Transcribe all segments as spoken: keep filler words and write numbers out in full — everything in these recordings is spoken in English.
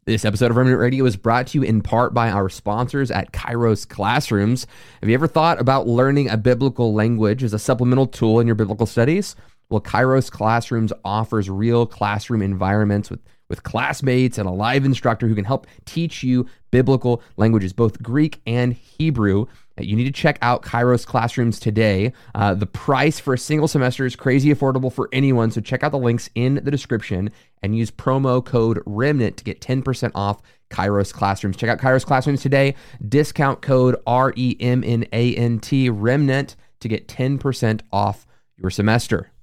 This episode of Remnant Radio is brought to you in part by our sponsors at Kairos Classrooms. Have you ever thought about learning a biblical language as a supplemental tool in your biblical studies? Well, Kairos Classrooms offers real classroom environments with, with classmates and a live instructor who can help teach you biblical languages, both Greek and Hebrew. You need to check out Kairos Classrooms today. Uh, the price for a single semester is crazy affordable for anyone, so check out the links in the description and use promo code REMNANT to get ten percent off Kairos Classrooms. Check out Kairos Classrooms today. Discount code R E M N A N T, REMNANT, to get ten percent off your semester.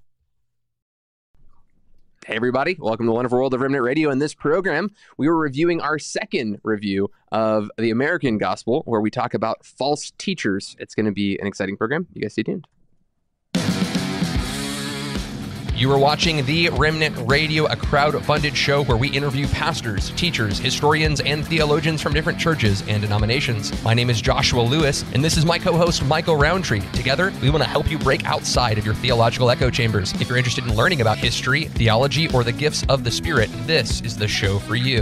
Hey everybody, welcome to the Wonderful World of Remnant Radio. In this program, we were reviewing our second review of the American Gospel, where we talk about false teachers. It's going to be an exciting program. You guys stay tuned. You are watching The Remnant Radio, a crowd-funded show where we interview pastors, teachers, historians, and theologians from different churches and denominations. My name is Joshua Lewis, and this is my co-host, Michael Roundtree. Together, we want to help you break outside of your theological echo chambers. If you're interested in learning about history, theology, or the gifts of the Spirit, this is the show for you.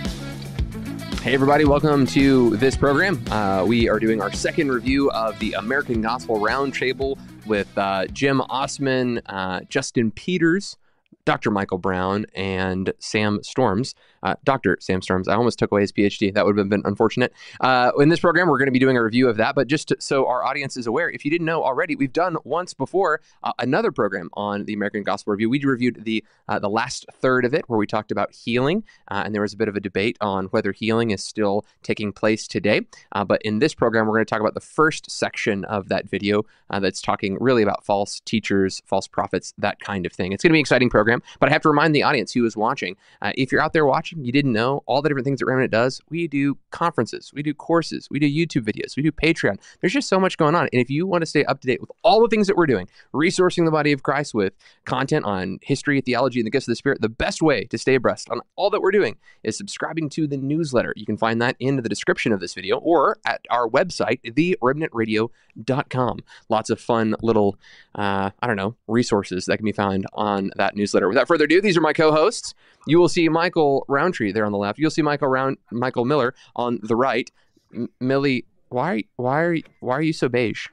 Hey everybody, welcome to this program. Uh, we are doing our second review of the American Gospel Roundtable with uh, Jim Osman, uh, Justin Peters, Doctor Michael Brown, and Sam Storms. Uh, Doctor Sam Storms. I almost took away his P H D. That would have been unfortunate. Uh, in this program, we're going to be doing a review of that. But just to, so our audience is aware, if you didn't know already, we've done once before uh, another program on the American Gospel Review. We reviewed the uh, the last third of it, where we talked about healing, uh, and there was a bit of a debate on whether healing is still taking place today. Uh, but in this program, we're going to talk about the first section of that video uh, that's talking really about false teachers, false prophets, that kind of thing. It's going to be an exciting program. But I have to remind the audience who is watching, uh, if you're out there watching, you didn't know all the different things that Remnant does. We do conferences, we do courses, we do YouTube videos, we do Patreon. There's just so much going on. And if you want to stay up to date with all the things that we're doing, resourcing the body of Christ with content on history, theology, and the gifts of the Spirit, the best way to stay abreast on all that we're doing is subscribing to the newsletter. You can find that in the description of this video or at our website, the remnant radio dot com. Lots of fun little, uh, I don't know, resources that can be found on that newsletter. Without further ado, these are my co-hosts. You will see Michael Roundtree there on the left. You'll see Michael Round, Michael Miller on the right. M- Millie, why, why are, you, why are you so beige?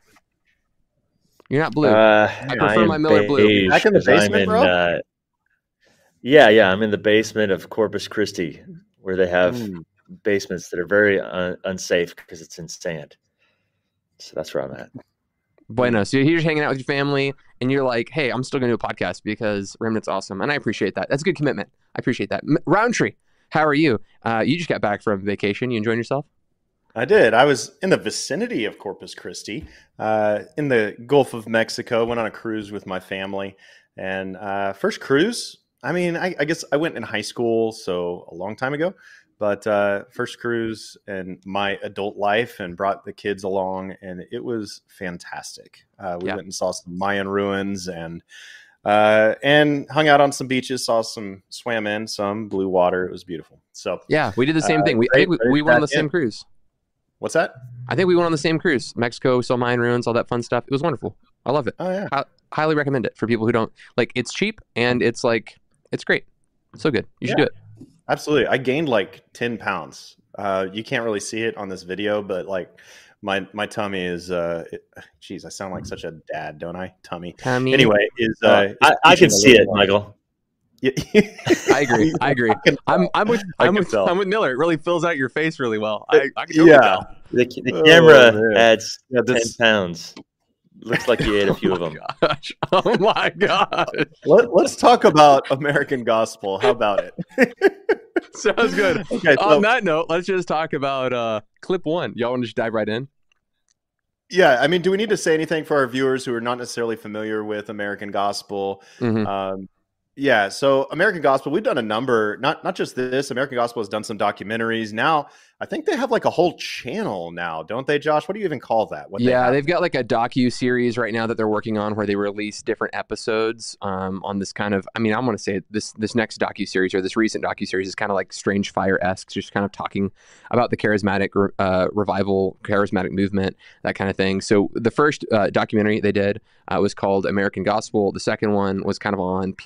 You're not blue. Uh, I prefer I my Miller blue. Back in the basement, in, bro. Uh, yeah, yeah, I'm in the basement of Corpus Christi, where they have mm. basements that are very un- unsafe because it's in sand. So that's where I'm at. Bueno, so you're just hanging out with your family, and you're like, hey, I'm still going to do a podcast because Remnant's awesome, and I appreciate that. That's a good commitment. I appreciate that. M- Roundtree, how are you? Uh, you just got back from vacation. You enjoying yourself? I did. I was in the vicinity of Corpus Christi, uh, in the Gulf of Mexico, went on a cruise with my family, and uh, first cruise, I mean, I, I guess I went in high school, so a long time ago. But uh, first cruise in my adult life, and brought the kids along, and it was fantastic. Uh, we yeah. went and saw some Mayan ruins, and uh, and hung out on some beaches. Saw some, swam in some blue water. It was beautiful. So yeah, we did the same uh, thing. We I think we, we went on the same in. cruise. What's that? I think we went on the same cruise. Mexico, saw Mayan ruins, all that fun stuff. It was wonderful. I love it. Oh yeah, I highly recommend it for people who don't like. It's cheap and it's like it's great. It's so good. You should yeah. do it. Absolutely. I gained like ten pounds. Uh, you can't really see it on this video, but like my, my tummy is, uh, it, geez, I sound like such a dad, don't I? Tummy. Tummy. Anyway, is, uh, uh, I, I can see it, more. Michael. Yeah. I agree. I agree. I I'm, I'm with, I'm with, I'm with Miller. It really fills out your face really well. I, I can totally yeah. tell. The, the camera oh, adds yeah, this... ten pounds. Looks like you ate a few oh of them. Gosh. Oh my gosh. Let, let's talk about American Gospel. How about it? Sounds good. Okay, so, on that note, let's just talk about uh, clip one. Y'all want to just dive right in? Yeah, I mean, do we need to say anything for our viewers who are not necessarily familiar with American Gospel? Mm-hmm. Um, yeah, so American Gospel, we've done a number, not not just this. American Gospel has done some documentaries. Now, I think they have like a whole channel now, don't they, Josh? What do you even call that? What yeah, they they've got like a docu-series right now that they're working on where they release different episodes um, on this kind of, I mean, I'm going to say this this next docu-series or this recent docu-series is kind of like Strange Fire-esque, just kind of talking about the charismatic uh, revival, charismatic movement, that kind of thing. So the first uh, documentary they did uh, was called American Gospel. The second one was kind of on penal substitution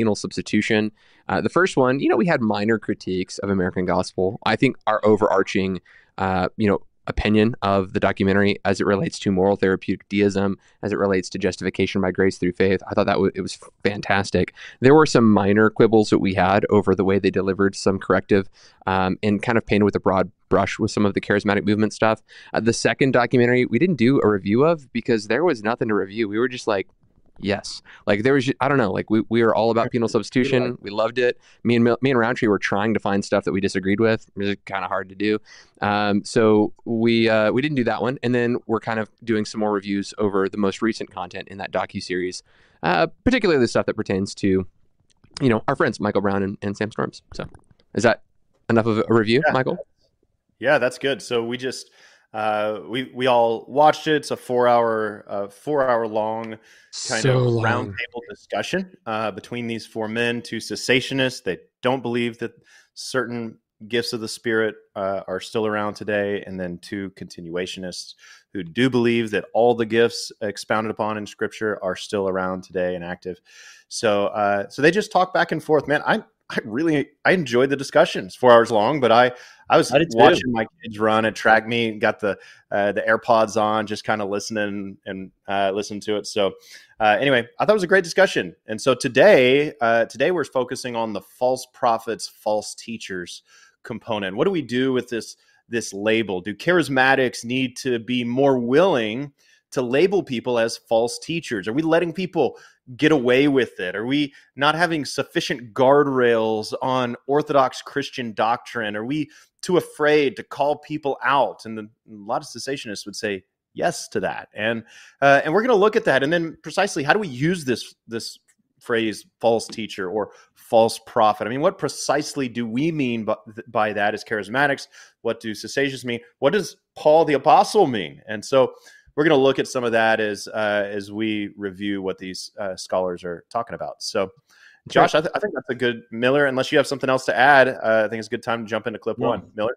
Substitution. Uh, the first one, you know, we had minor critiques of American Gospel. I think our overarching, uh, you know, opinion of the documentary as it relates to moral therapeutic deism, as it relates to justification by grace through faith, I thought that w- it was fantastic. There were some minor quibbles that we had over the way they delivered some corrective um, and kind of painted with a broad brush with some of the charismatic movement stuff. Uh, the second documentary we didn't do a review of because there was nothing to review. We were just like, yes, like there was, I don't know, like we, we were all about penal substitution. We loved it. Me and me and Roundtree were trying to find stuff that we disagreed with. It was kind of hard to do. Um, so we uh, we didn't do that one. And then we're kind of doing some more reviews over the most recent content in that docuseries, uh, particularly the stuff that pertains to, you know, our friends, Michael Brown and, and Sam Storms. So is that enough of a review, yeah. Michael? Yeah, that's good. So we just, Uh, we we all watched it. It's a four hour uh, four hour long kind So of long. roundtable discussion uh, between these four men, two cessationists. They don't believe that certain gifts of the Spirit uh, are still around today, and then two continuationists who do believe that all the gifts expounded upon in Scripture are still around today and active. So uh, so they just talk back and forth. Man, I I really I enjoyed the discussions. Four hours long, but I I was I did too. watching my kids run at track meet, got the uh, the AirPods on, just kind of listening and uh, listening to it. So uh, anyway, I thought it was a great discussion. And so today uh, today we're focusing on the false prophets, false teachers component. What do we do with this this label? Do charismatics need to be more willing to label people as false teachers? Are we letting people get away with it? Are we not having sufficient guardrails on Orthodox Christian doctrine? Are we too afraid to call people out? And the, a lot of cessationists would say yes to that. And uh, and we're going to look at that. And then precisely, how do we use this this phrase, false teacher or false prophet? I mean, what precisely do we mean by, by that as charismatics? What do cessationists mean? What does Paul the Apostle mean? And so we're going to look at some of that as uh, as we review what these uh, scholars are talking about. So, Josh, I, th- I think that's a good Miller. Unless you have something else to add, uh, I think it's a good time to jump into clip No. one. Miller,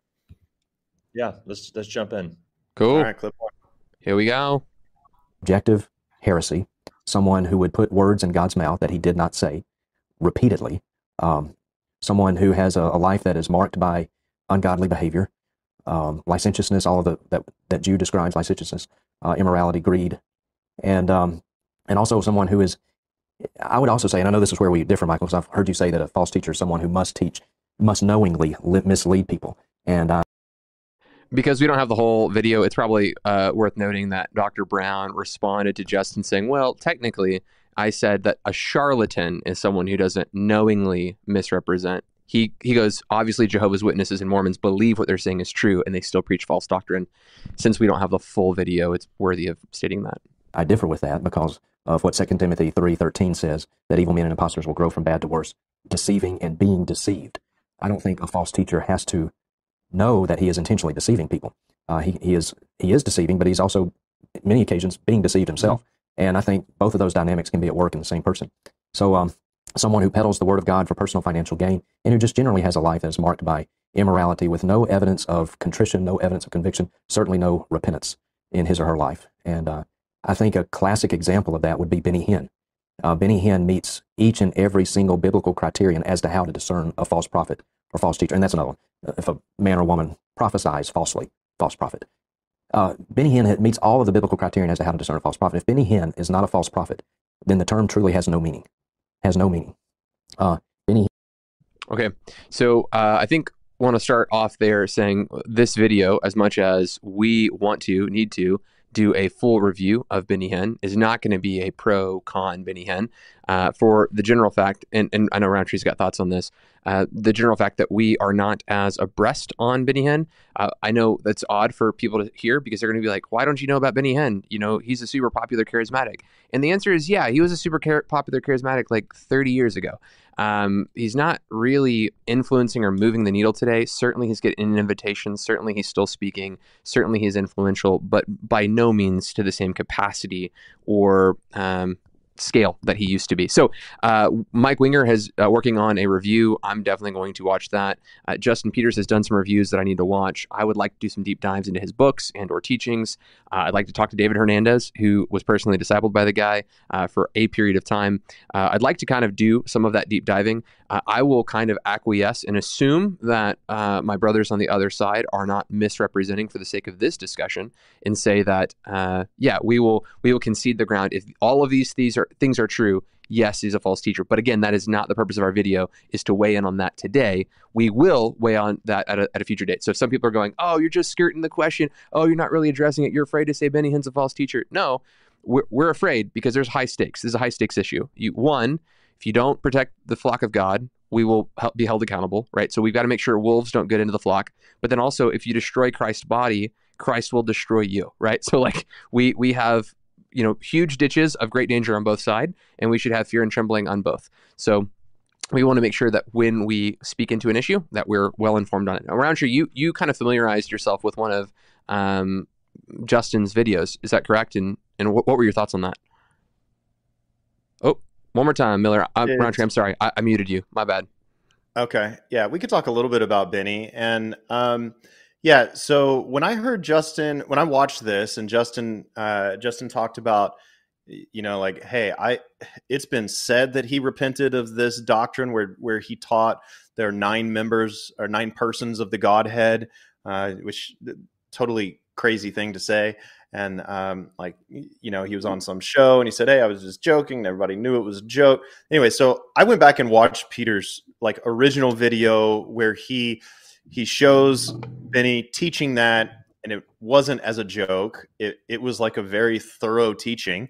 Yeah, let's let's jump in. Cool. all right, clip one. Here we go. Objective heresy, someone who would put words in God's mouth that he did not say repeatedly, um, someone who has a, a life that is marked by ungodly behavior, um, licentiousness, all of the that, that Jude describes, licentiousness, uh, immorality, greed, and um, and also someone who is, I would also say, and I know this is where we differ, Michael, because I've heard you say that a false teacher is someone who must teach, must knowingly li- mislead people, and uh, Because we don't have the whole video, it's probably uh, worth noting that Doctor Brown responded to Justin saying, well, technically, I said that a charlatan is someone who doesn't knowingly misrepresent. He he goes, obviously, Jehovah's Witnesses and Mormons believe what they're saying is true, and they still preach false doctrine. Since we don't have the full video, it's worthy of stating that. I differ with that because of what Second Timothy three thirteen says, that evil men and impostors will grow from bad to worse, deceiving and being deceived. I don't think a false teacher has to know that he is intentionally deceiving people. Uh, he, he is he is deceiving, but he's also, in many occasions, being deceived himself. Mm-hmm. And I think both of those dynamics can be at work in the same person. So um, someone who peddles the word of God for personal financial gain, and who just generally has a life that is marked by immorality with no evidence of contrition, no evidence of conviction, certainly no repentance in his or her life. And uh, I think a classic example of that would be Benny Hinn. Uh, Benny Hinn meets each and every single biblical criterion as to how to discern a false prophet or false teacher. And that's another one. If a man or woman prophesies falsely, false prophet. Uh, Benny Hinn meets all of the biblical criterion as to how to discern a false prophet. If Benny Hinn is not a false prophet, then the term truly has no meaning. Has no meaning. Uh, Benny. Okay, so uh, I think I want to start off there saying this video, as much as we want to, need to, do a full review of Benny Hinn, is not going to be a pro-con Benny Hinn uh, for the general fact, and, and I know Roundtree's got thoughts on this, uh, the general fact that we are not as abreast on Benny Hinn. Uh, I know that's odd for people to hear because they're going to be like, why don't you know about Benny Hinn? You know, he's a super popular charismatic. And the answer is, yeah, he was a super char- popular charismatic like thirty years ago. Um, he's not really influencing or moving the needle today. Certainly he's getting invitations. Certainly he's still speaking. Certainly he's influential, but by no means to the same capacity or, um, scale that he used to be. So uh, Mike Winger has uh, working on a review. I'm definitely going to watch that. Uh, Justin Peters has done some reviews that I need to watch. I would like to do some deep dives into his books and or teachings. Uh, I'd like to talk to David Hernandez, who was personally discipled by the guy uh, for a period of time. Uh, I'd like to kind of do some of that deep diving. Uh, I will kind of acquiesce and assume that uh, my brothers on the other side are not misrepresenting for the sake of this discussion, and say that, uh, yeah, we will we will concede the ground if all of these things are things are true. Yes, he's a false teacher. But again, that is not the purpose of our video, is to weigh in on that today. We will weigh on that at a, at a future date. So if some people are going, oh, you're just skirting the question. Oh, you're not really addressing it. You're afraid to say Benny Hinn's a false teacher. No, we're, we're afraid because there's high stakes. This is a high stakes issue. You, one, if you don't protect the flock of God, we will help be held accountable, right? So we've got to make sure wolves don't get into the flock. But then also, if you destroy Christ's body, Christ will destroy you, right? So like we we have, you know, huge ditches of great danger on both sides, and we should have fear and trembling on both. So we want to make sure that when we speak into an issue, that we're well informed on it. Now, Roundtree, you you kind of familiarized yourself with one of um, Justin's videos. Is that correct? And and what, what were your thoughts on that? Oh, one more time, Miller. I'm, Roundtree, I'm sorry. I, I muted you. My bad. Okay. Yeah, we could talk a little bit about Benny. And um, yeah, so when I heard Justin, when I watched this and Justin, uh, Justin talked about, you know, like, hey, I, it's been said that he repented of this doctrine where, where he taught there are nine members or nine persons of the Godhead, uh, which totally crazy thing to say. And um, like, you know, he was on some show and he said, hey, I was just joking. And everybody knew it was a joke. Anyway, so I went back and watched Peter's like original video where he he shows Benny teaching that, and it wasn't as a joke. It it was like a very thorough teaching.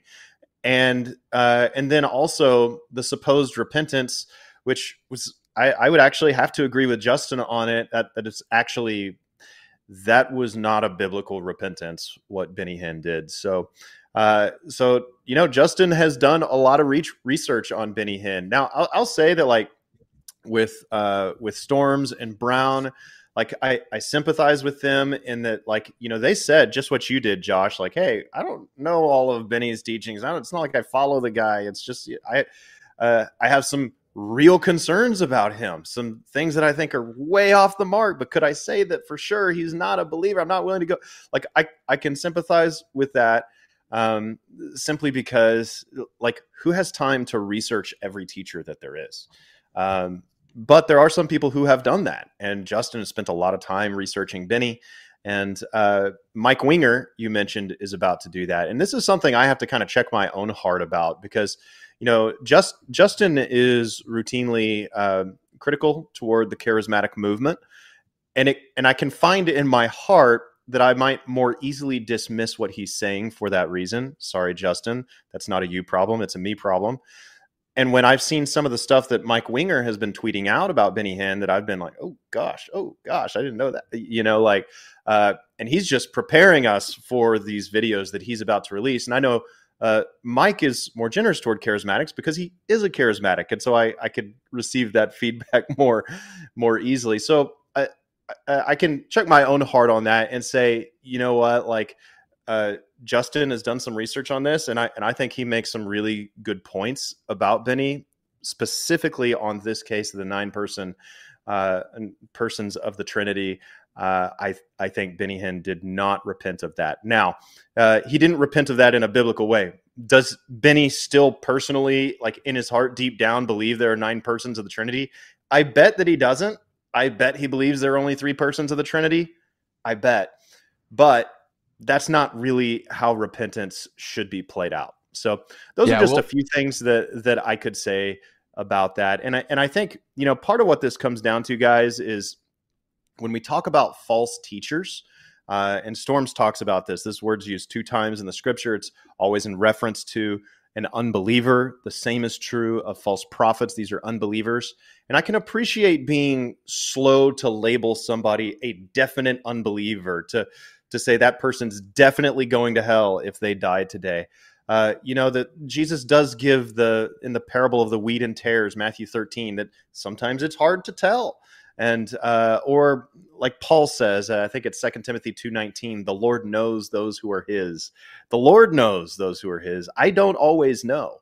And uh, and then also the supposed repentance, which was I, I would actually have to agree with Justin on it, that, that it's actually that was not a biblical repentance, what Benny Hinn did. So, uh, so, you know, Justin has done a lot of re- research on Benny Hinn. Now I'll, I'll say that like with, uh, with Storms and Brown, like I, I sympathize with them in that, like, you know, they said just what you did, Josh, like, hey, I don't know all of Benny's teachings. I don't, it's not like I follow the guy. It's just, I, uh, I have some real concerns about him, some things that I think are way off the mark, but could I say that for sure he's not a believer? I'm not willing to go. Like I, I can sympathize with that um, simply because like who has time to research every teacher that there is? Um, but there are some people who have done that. And Justin has spent a lot of time researching Benny, and uh, Mike Winger, you mentioned, is about to do that. And this is something I have to kind of check my own heart about because you know, just Justin is routinely uh, critical toward the charismatic movement, and it and I can find in my heart that I might more easily dismiss what he's saying for that reason. Sorry, Justin, that's not a you problem; it's a me problem. And when I've seen some of the stuff that Mike Winger has been tweeting out about Benny Hinn, that I've been like, oh gosh, oh gosh, I didn't know that. You know, like, uh, and he's just preparing us for these videos that he's about to release, and I know. Uh, Mike is more generous toward charismatics because he is a charismatic. And so I, I could receive that feedback more, more easily. So I, I, I can check my own heart on that and say, you know what, like, uh, Justin has done some research on this. And I, and I think he makes some really good points about Benny, specifically on this case of the nine person, uh, persons of the Trinity. Uh, I I think Benny Hinn did not repent of that. Now, uh, he didn't repent of that in a biblical way. Does Benny still personally, like in his heart, deep down, believe there are nine persons of the Trinity? I bet that he doesn't. I bet he believes there are only three persons of the Trinity. I bet. But that's not really how repentance should be played out. So those yeah, are just well, a few things that that I could say about that. And I, and I think, you know, part of what this comes down to, guys, is when we talk about false teachers, uh, and Storms talks about this, this word's used two times in the scripture. It's always in reference to an unbeliever. The same is true of false prophets. These are unbelievers. And I can appreciate being slow to label somebody a definite unbeliever, to, to say that person's definitely going to hell if they die today. Uh, you know, that Jesus does give the, in the parable of the wheat and tares, Matthew thirteen, that sometimes it's hard to tell. And, uh, or like Paul says, uh, I think it's Second Timothy two nineteen, the Lord knows those who are his. The Lord knows those who are his. I don't always know.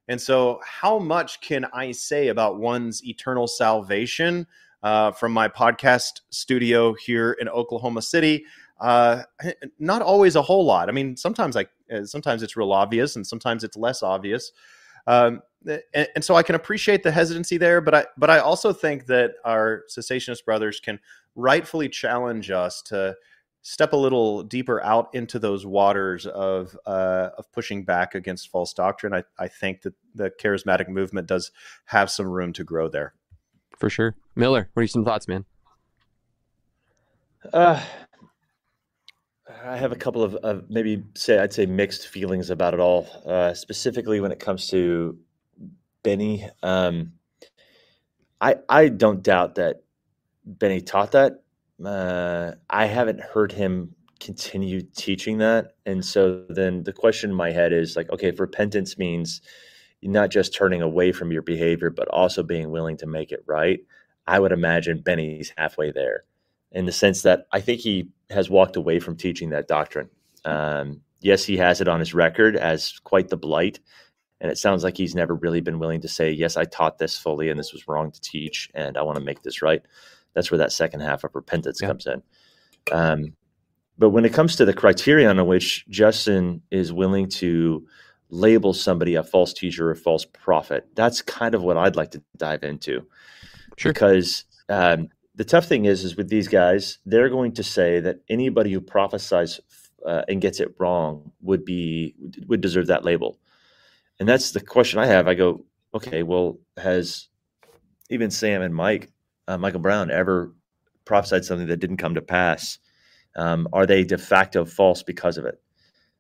And so how much can I say about one's eternal salvation uh, from my podcast studio here in Oklahoma City? Uh, not always a whole lot. I mean, sometimes I, sometimes it's real obvious and sometimes it's less obvious. Um, and, and so I can appreciate the hesitancy there, but I, but I also think that our cessationist brothers can rightfully challenge us to step a little deeper out into those waters of uh, of pushing back against false doctrine. I, I think that the charismatic movement does have some room to grow there. For sure. Miller, what are some thoughts, man? Uh, I have a couple of, of maybe say I'd say mixed feelings about it all. Uh, specifically when it comes to Benny, um, I I don't doubt that Benny taught that. Uh, I haven't heard him continue teaching that, and so then the question in my head is like, okay, if repentance means not just turning away from your behavior, but also being willing to make it right, I would imagine Benny's halfway there, in the sense that I think he has walked away from teaching that doctrine. Um, yes, he has it on his record as quite the blight, and it sounds like he's never really been willing to say, yes, I taught this fully, and this was wrong to teach, and I want to make this right. That's where that second half of repentance yeah. comes in. Um, but when it comes to the criterion on which Justin is willing to label somebody a false teacher or a false prophet, that's kind of what I'd like to dive into. Sure. Because um, the tough thing is, is with these guys, they're going to say that anybody who prophesies uh, and gets it wrong would be would deserve that label. And that's the question I have. I go, okay, well, has even Sam and Mike, uh, Michael Brown, ever prophesied something that didn't come to pass? Um, are they de facto false because of it?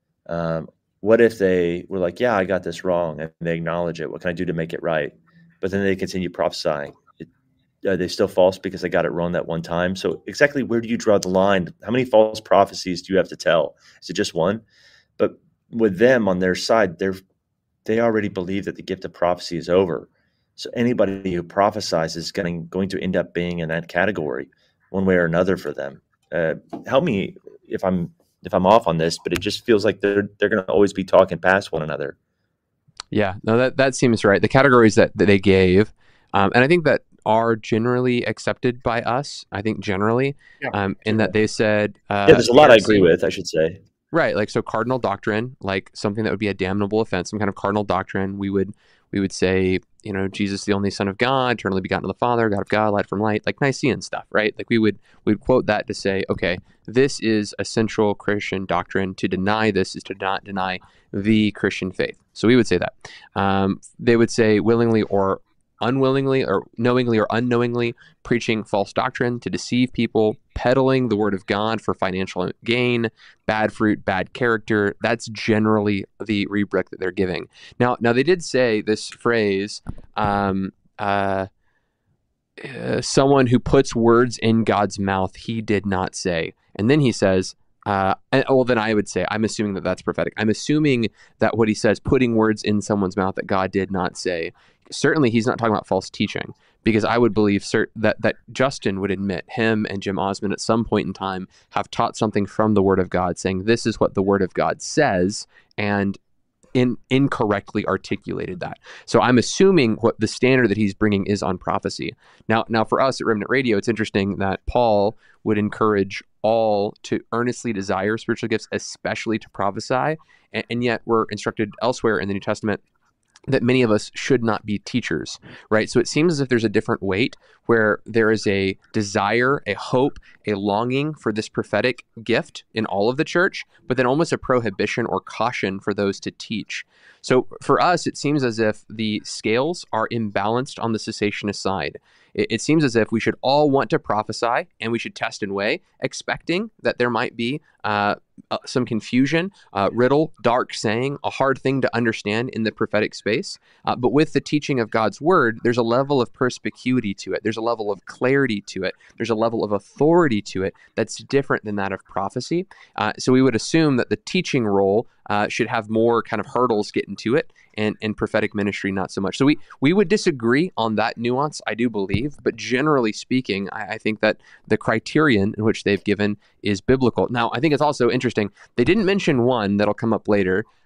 Um, what if they were like, yeah, I got this wrong, and they acknowledge it? What can I do to make it right? But then they continue prophesying. It, are they still false because they got it wrong that one time? So exactly where do you draw the line? How many false prophecies do you have to tell? Is it just one? But with them on their side, they're they already believe that the gift of prophecy is over. So anybody who prophesies is going, going to end up being in that category one way or another for them. Uh, help me if I'm if I'm off on this, but it just feels like they're they're going to always be talking past one another. Yeah, no, that, that seems right. The categories that, that they gave, um, and I think that are generally accepted by us, I think generally, yeah, um, in that they said... Uh, yeah, there's a lot I agree with, I should say. Right, like so cardinal doctrine, like something that would be a damnable offense, some kind of cardinal doctrine, we would we would say, you know, Jesus, the only Son of God, eternally begotten of the Father, God of God, light from light, like Nicene stuff, right? Like we would we'd quote that to say, okay, this is a central Christian doctrine. To deny this is to not deny the Christian faith. So we would say that. Um, they would say willingly or unwillingly or knowingly or unknowingly preaching false doctrine to deceive people, peddling the word of God for financial gain, bad fruit, bad character. That's generally the rubric that they're giving. Now, now they did say this phrase, um, uh, uh, someone who puts words in God's mouth, he did not say. And then he says, uh, and, well, then I would say, I'm assuming that that's prophetic. I'm assuming that what he says, putting words in someone's mouth that God did not say, certainly he's not talking about false teaching, because I would believe cert- that that Justin would admit him and Jim Osmond at some point in time have taught something from the Word of God, saying this is what the Word of God says, and in incorrectly articulated that. So I'm assuming what the standard that he's bringing is on prophecy. Now, now for us at Remnant Radio, it's interesting that Paul would encourage all to earnestly desire spiritual gifts, especially to prophesy, and, and yet we're instructed elsewhere in the New Testament that many of us should not be teachers, right? So it seems as if there's a different weight where there is a desire, a hope, a longing for this prophetic gift in all of the church, but then almost a prohibition or caution for those to teach. So for us, it seems as if the scales are imbalanced on the cessationist side. It, it seems as if we should all want to prophesy and we should test and weigh, expecting that there might be uh, uh, some confusion, uh, riddle, dark saying, a hard thing to understand in the prophetic space. Uh, but with the teaching of God's word, there's a level of perspicuity to it. There's a level of clarity to it. There's a level of authority to it that's different than that of prophecy. Uh, so we would assume that the teaching role uh, should have more kind of hurdles getting to it, and, and prophetic ministry not so much. So we, we would disagree on that nuance, I do believe, but generally speaking, I, I think that the criterion in which they've given is biblical. Now, I think it's also interesting, they didn't mention one that'll come up later,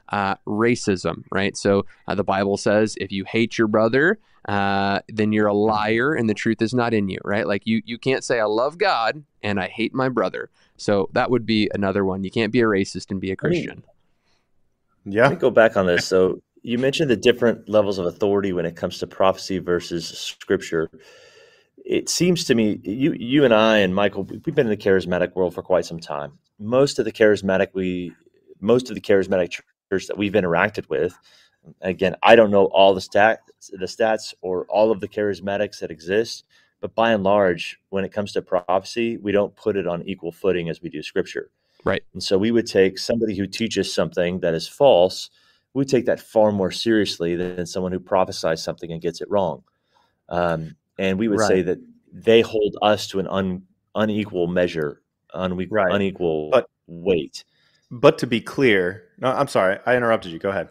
uh, racism, right? So uh, the Bible says if you hate your brother, uh, then you're a liar and the truth is not in you, right? Like you, you can't say I love God and I hate my brother. So that would be another one. You can't be a racist and be a Christian. Yeah. Let me go back on this. So you mentioned the different levels of authority when it comes to prophecy versus scripture. It seems to me, you you and I and Michael, we've been in the charismatic world for quite some time. Most of the charismatic we, most of the charismatic church that we've interacted with, again, I don't know all the stats, the stats or all of the charismatics that exist, but by and large, when it comes to prophecy, we don't put it on equal footing as we do scripture. Right. And so we would take somebody who teaches something that is false, we would take that far more seriously than someone who prophesies something and gets it wrong. Um, and we would Right. say that they hold us to an un, unequal measure, une, Right. unequal But- weight. But to be clear, no, I'm sorry, I interrupted you. Go ahead.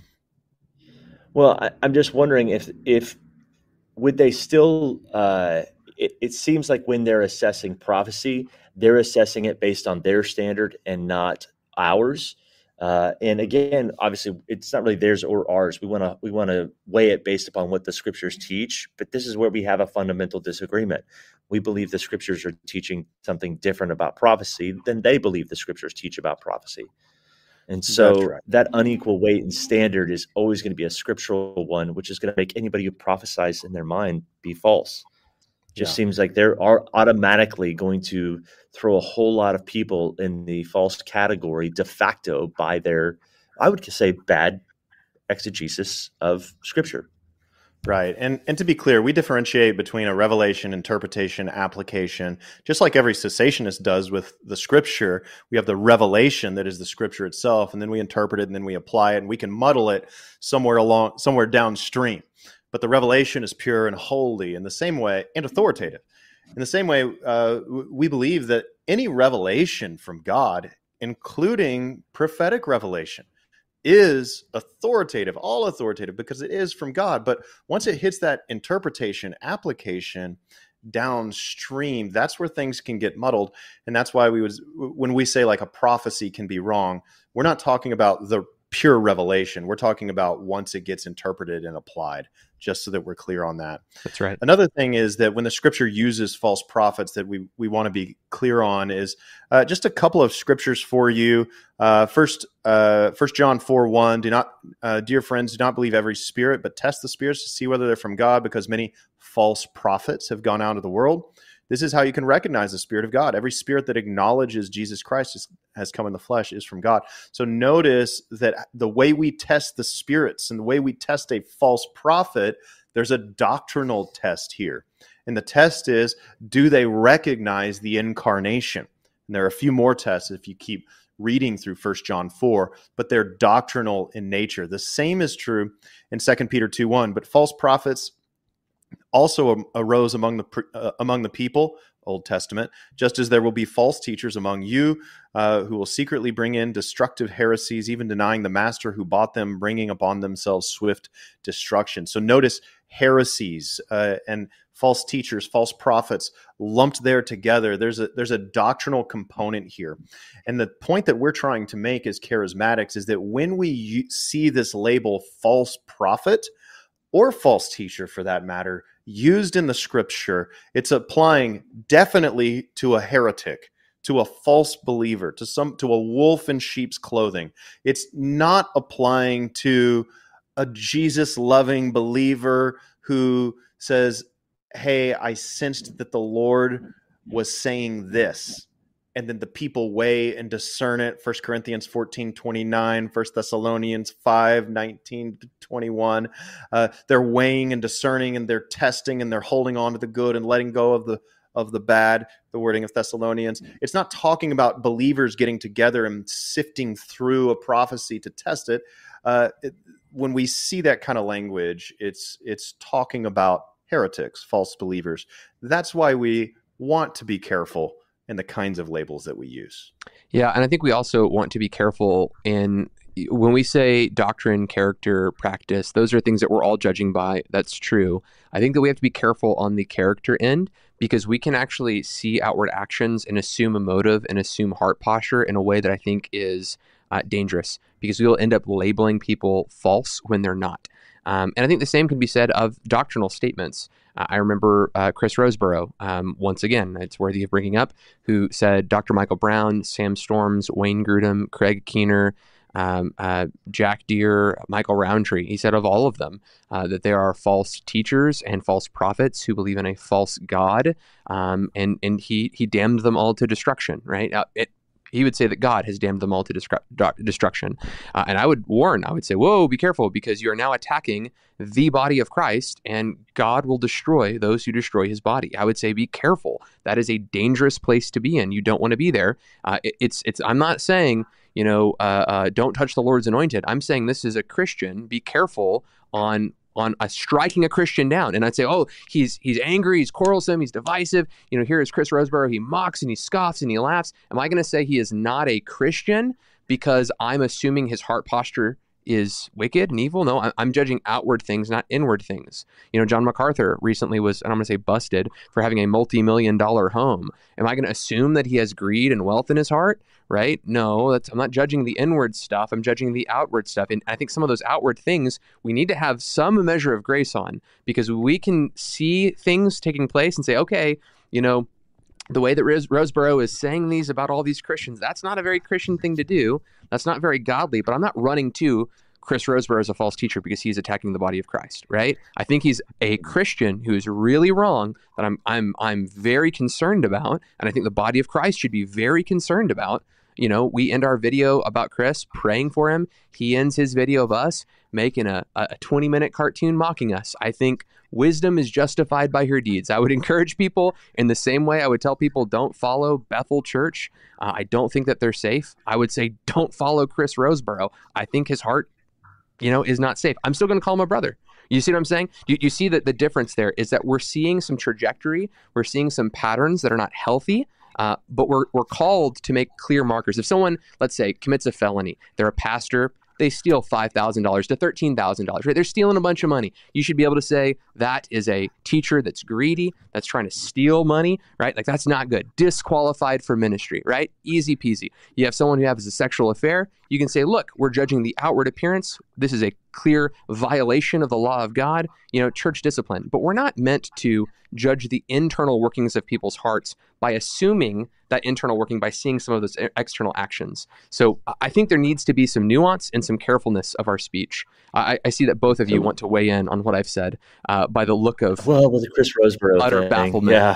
Well, I, I'm just wondering if if would they still? Uh, it, it seems like when they're assessing prophecy, they're assessing it based on their standard and not ours. Uh, and again, obviously, it's not really theirs or ours. We want to we want to weigh it based upon what the scriptures teach. But this is where we have a fundamental disagreement. We believe the scriptures are teaching something different about prophecy than they believe the scriptures teach about prophecy. And so That's right. that unequal weight and standard is always going to be a scriptural one, which is going to make anybody who prophesies in their mind be false. Just Yeah. seems like they're are automatically going to throw a whole lot of people in the false category de facto by their, I would say, bad exegesis of scripture. Right. And and to be clear, we differentiate between a revelation, interpretation, application, just like every cessationist does with the scripture. We have the revelation that is the scripture itself, and then we interpret it and then we apply it, and we can muddle it somewhere along somewhere downstream. But the revelation is pure and holy in the same way, and authoritative. In the same way, uh, we believe that any revelation from God, including prophetic revelation, is authoritative, all authoritative, because it is from God. But once it hits that interpretation, application downstream, that's where things can get muddled. And that's why we was when we say like a prophecy can be wrong, we're not talking about the pure revelation. We're talking about once it gets interpreted and applied, just so that we're clear on that. That's right. Another thing is that when the scripture uses false prophets, that we, we want to be clear on is uh, just a couple of scriptures for you. Uh, first, uh, First John four one, do not, uh, dear friends, do not believe every spirit, but test the spirits to see whether they're from God, because many false prophets have gone out into the world. This is how you can recognize the Spirit of God. Every spirit that acknowledges Jesus Christ is, has come in the flesh is from God. So notice that the way we test the spirits and the way we test a false prophet, there's a doctrinal test here. And the test is, do they recognize the incarnation? And there are a few more tests if you keep reading through First John four, but they're doctrinal in nature. The same is true in Second Peter two one, but false prophets also arose among the uh, among the people, Old Testament, just as there will be false teachers among you uh, who will secretly bring in destructive heresies, even denying the master who bought them, bringing upon themselves swift destruction. So notice heresies uh, and false teachers, false prophets lumped there together. There's a there's a doctrinal component here. And the point that we're trying to make as charismatics is that when we u- see this label false prophet, or false teacher for that matter, used in the scripture, it's applying definitely to a heretic, to a false believer, to some to a wolf in sheep's clothing. It's not applying to a Jesus-loving believer who says, hey, I sensed that the Lord was saying this. And then the people weigh and discern it. First Corinthians fourteen twenty-nine, First Thessalonians five nineteen to twenty-one. Uh, they're weighing and discerning, and they're testing, and they're holding on to the good and letting go of the of the bad, the wording of Thessalonians. It's not talking about believers getting together and sifting through a prophecy to test it. Uh, it when we see that kind of language, it's it's talking about heretics, false believers. That's why we want to be careful and the kinds of labels that we use. Yeah, and I think we also want to be careful in when we say doctrine, character, practice, those are things that we're all judging by. That's true. I think that we have to be careful on the character end, because we can actually see outward actions and assume a motive and assume heart posture in a way that I think is uh, dangerous because we will end up labeling people false when they're not. Um, and I think the same can be said of doctrinal statements. Uh, I remember uh, Chris Roseborough, um, once again, it's worthy of bringing up, who said Doctor Michael Brown, Sam Storms, Wayne Grudem, Craig Keener, um, uh, Jack Deere, Michael Roundtree. He said of all of them uh, that there are false teachers and false prophets who believe in a false God, um, and and he he damned them all to destruction. Right? Uh, it, He would say that God has damned them all to destru- destruction. Uh, and I would warn, I would say, whoa, be careful, because you are now attacking the body of Christ, and God will destroy those who destroy his body. I would say, be careful. That is a dangerous place to be in. You don't want to be there. Uh, it, it's, it's, I'm not saying, you know, uh, uh, don't touch the Lord's anointed. I'm saying this is a Christian. Be careful on on a striking a Christian down. And I'd say, oh, he's he's angry, he's quarrelsome, he's divisive. You know, here is Chris Roseborough. He mocks and he scoffs and he laughs. Am I going to say he is not a Christian because I'm assuming his heart posture is wicked and evil? No, I'm judging outward things, not inward things. You know, John MacArthur recently was, and I'm going to say busted, for having a multi-million dollar home. Am I going to assume that he has greed and wealth in his heart? Right? No, that's, I'm not judging the inward stuff. I'm judging the outward stuff. And I think some of those outward things we need to have some measure of grace on, because we can see things taking place and say, okay, you know, the way that Rose, Roseborough is saying these about all these Christians, that's not a very Christian thing to do. That's not very godly, but I'm not running to Chris Roseborough as a false teacher because he's attacking the body of Christ, right? I think he's a Christian who is really wrong that I'm I'm I'm very concerned about, and I think the body of Christ should be very concerned about. You know, we end our video about Chris praying for him. He ends his video of us making a, a twenty minute cartoon mocking us. I think wisdom is justified by her deeds. I would encourage people in the same way I would tell people don't follow Bethel Church. Uh, I don't think that they're safe. I would say don't follow Chris Roseborough. I think his heart, you know, is not safe. I'm still going to call him a brother. You see what I'm saying? You, you see that the difference there is that we're seeing some trajectory. We're seeing some patterns that are not healthy. Uh, but we're we're called to make clear markers. If someone, let's say, commits a felony, they're a pastor, they steal five thousand dollars to thirteen thousand dollars, right? They're stealing a bunch of money. You should be able to say that is a teacher that's greedy, that's trying to steal money, right? Like, that's not good. Disqualified for ministry, right? Easy peasy. You have someone who has a sexual affair, you can say, look, we're judging the outward appearance. This is a clear violation of the law of God, you know, church discipline. But we're not meant to judge the internal workings of people's hearts by assuming that internal working, by seeing some of those external actions. So I think there needs to be some nuance and some carefulness of our speech. I, I see that both of you want to weigh in on what I've said uh, by the look of well, with the Chris Roseborough utter thing, bafflement. Yeah.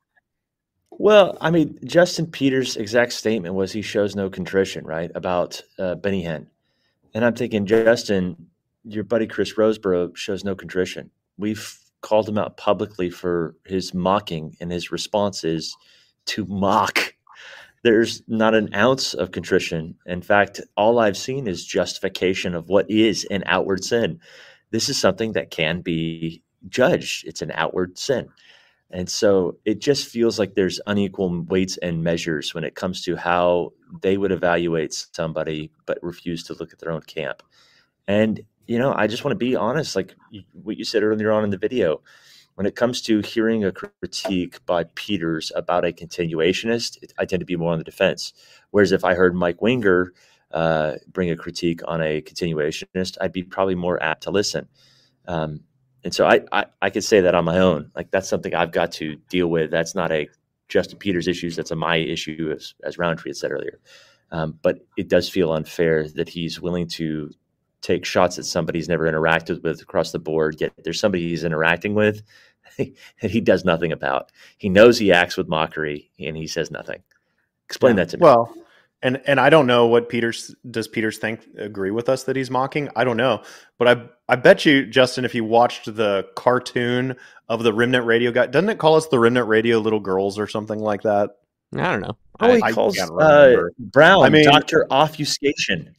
Well, I mean, Justin Peters' exact statement was he shows no contrition, right, about uh, Benny Hinn. And I'm thinking, Justin, your buddy Chris Roseborough shows no contrition. We've called him out publicly for his mocking, and his response is to mock. There's not an ounce of contrition. In fact, all I've seen is justification of what is an outward sin. This is something that can be judged. It's an outward sin. And so it just feels like there's unequal weights and measures when it comes to how they would evaluate somebody but refuse to look at their own camp. And, you know, I just want to be honest, like what you said earlier on in the video, when it comes to hearing a critique by Peters about a continuationist, I tend to be more on the defense. Whereas if I heard Mike Winger uh, bring a critique on a continuationist, I'd be probably more apt to listen. Um, And so I, I, I could say that on my own. Like, that's something I've got to deal with. That's not a Justin Peters issues. That's a my issue, as, as Roundtree had said earlier. Um, but it does feel unfair that he's willing to take shots at somebody he's never interacted with across the board, yet there's somebody he's interacting with that he does nothing about. He knows he acts with mockery, and he says nothing. Explain yeah. that to me. Well, And and I don't know what Peters does. Peters think agree with us that he's mocking? I don't know, but I I bet you, Justin, if you watched the cartoon of the Remnant Radio guy, doesn't it call us the Remnant Radio little girls or something like that? I don't know. Oh, he I, calls I uh, Brown I mean, Doctor Offuscation.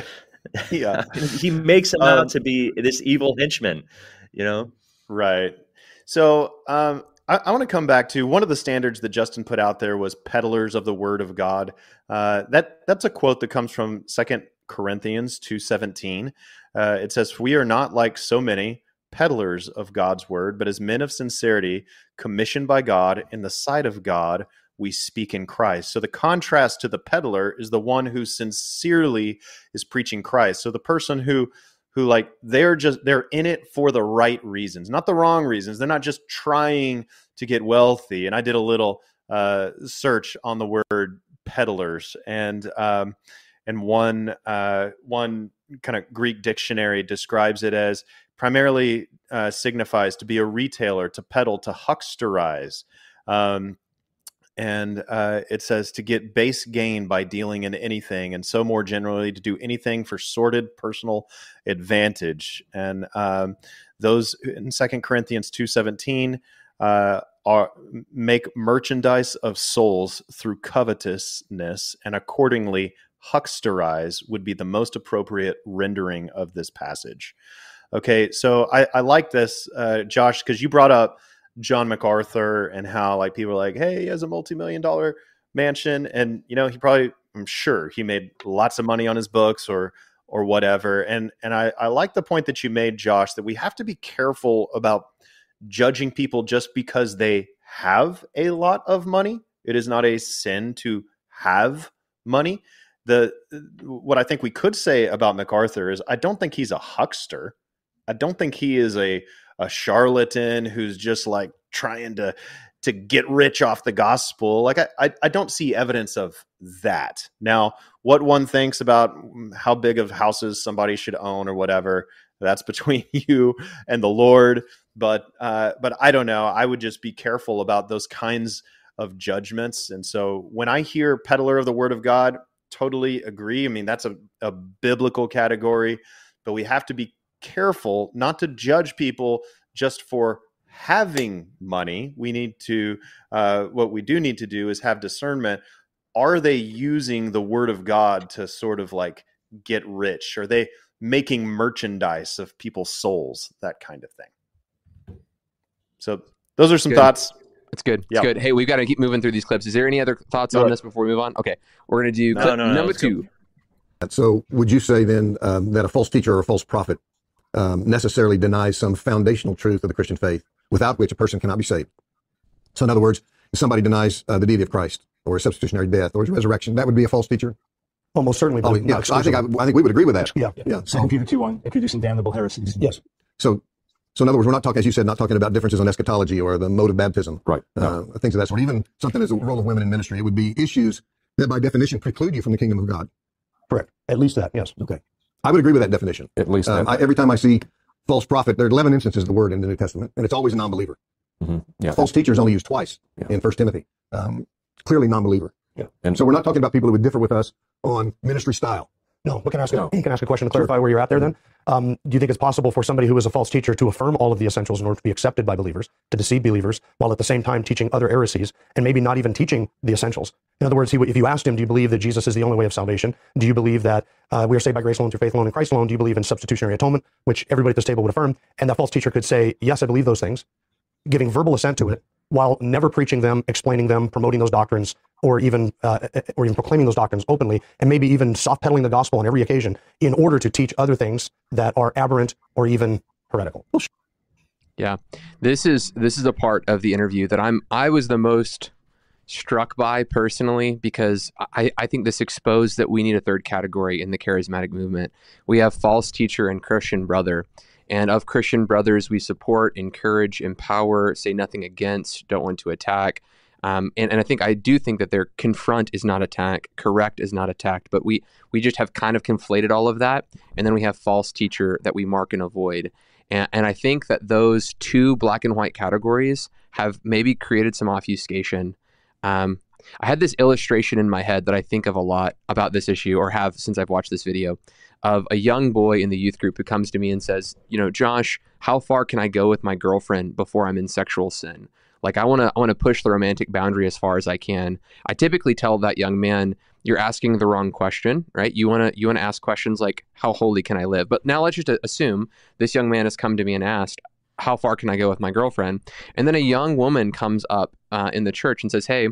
Yeah, he makes him um, out to be this evil henchman. You know, right? So. um I, I want to come back to one of the standards that Justin put out there was peddlers of the word of God. Uh, that that's a quote that comes from Second Corinthians two seventeen. Uh, it says, "We are not like so many peddlers of God's word, but as men of sincerity, commissioned by God in the sight of God, we speak in Christ. So the contrast to the peddler is the one who sincerely is preaching Christ. So the person who who like they're just they're in it for the right reasons, not the wrong reasons. They're not just trying to get wealthy. And I did a little uh, search on the word peddlers, and um, and one uh, one kind of Greek dictionary describes it as primarily uh, signifies to be a retailer, to peddle, to hucksterize. Um, and uh, it says to get base gain by dealing in anything, and so more generally to do anything for sordid personal advantage. And um, those in Second Corinthians two seventeen uh, are make merchandise of souls through covetousness, and accordingly hucksterize would be the most appropriate rendering of this passage. Okay, so I, I like this, uh, Josh, because you brought up John MacArthur and how like people are like, hey, he has a multi-million dollar mansion, and you know he probably, I'm sure he made lots of money on his books or or whatever. And and I, I like the point that you made, Josh, that we have to be careful about judging people just because they have a lot of money. It is not a sin to have money. The what I think we could say about MacArthur is I don't think he's a huckster. I don't think he is a a charlatan who's just like trying to to get rich off the gospel. Like I, I, I don't see evidence of that. Now, what one thinks about how big of houses somebody should own or whatever, that's between you and the Lord. But uh, but I don't know. I would just be careful about those kinds of judgments. And so when I hear peddler of the word of God, totally agree. I mean, that's a, a biblical category, but we have to be careful not to judge people just for having money. We need to, uh, what we do need to do is have discernment. Are they using the word of God to sort of like get rich? Are they making merchandise of people's souls? That kind of thing. So those are some good. thoughts. It's good. It's Yep. good. Hey, we've got to keep moving through these clips. Is there any other thoughts Go on ahead. this before we move on? Okay. We're going to do No, clip no, no, number let's go. two. So would you say then um, that a false teacher or a false prophet um, necessarily denies some foundational truth of the Christian faith without which a person cannot be saved? So in other words, if somebody denies uh, the deity of Christ or his substitutionary death or his resurrection, that would be a false teacher? Almost certainly. But Oh, not yeah, so I think I, exclusively. I think we would agree with that. yeah. Yeah. Second Peter two one, introducing damnable heresies. Yes. So, so in other words, we're not talking, as you said, not talking about differences on eschatology or the mode of baptism, Right. uh, things of that sort. Even something as the role of women in ministry, it would be issues that by definition preclude you from the kingdom of God. Correct. At least that. Yes. Okay. I would agree with that definition. At least Uh, that. I, every time I see false prophet, there are eleven instances of the word in the New Testament, and it's always a non-believer. Mhm. Yeah. False teacher is only used twice Yeah. in First Timothy. Um, clearly non-believer. Yeah. And So we're not talking about people who would differ with us on ministry style. No. But can I ask? No. A, can I ask a question to clarify where you're at there? Then, um, do you think it's possible for somebody who is a false teacher to affirm all of the essentials in order to be accepted by believers, to deceive believers, while at the same time teaching other heresies and maybe not even teaching the essentials? In other words, he, would- if you asked him, do you believe that Jesus is the only way of salvation? Do you believe that uh, we are saved by grace alone, through faith alone, in Christ alone? Do you believe in substitutionary atonement, which everybody at this table would affirm? And that false teacher could say, yes, I believe those things, giving verbal assent to it, while never preaching them, explaining them, promoting those doctrines, or even uh, or even proclaiming those doctrines openly, and maybe even soft peddling the gospel on every occasion in order to teach other things that are aberrant or even heretical. Yeah, this is this is a part of the interview that I'm I was the most struck by personally, because I, I think this exposed that we need a third category in the charismatic movement. We have false teacher and Christian brother. And of Christian brothers, we support, encourage, empower, say nothing against, don't want to attack. Um, and, and I think I do think that their confront is not attack, correct is not attacked, but we we just have kind of conflated all of that. And then we have false teacher that we mark and avoid. And, and I think that those two black and white categories have maybe created some obfuscation. Um, I had this illustration in my head that I think of a lot about this issue, or have since I've watched this video, of a young boy in the youth group who comes to me and says, you know, Josh, how far can I go with my girlfriend before I'm in sexual sin? Like, I want to I want to push the romantic boundary as far as I can. I typically tell that young man, you're asking the wrong question, right? You want to you want to ask questions like, how holy can I live? But now let's just assume this young man has come to me and asked, how far can I go with my girlfriend? And then a young woman comes up uh, in the church and says, hey,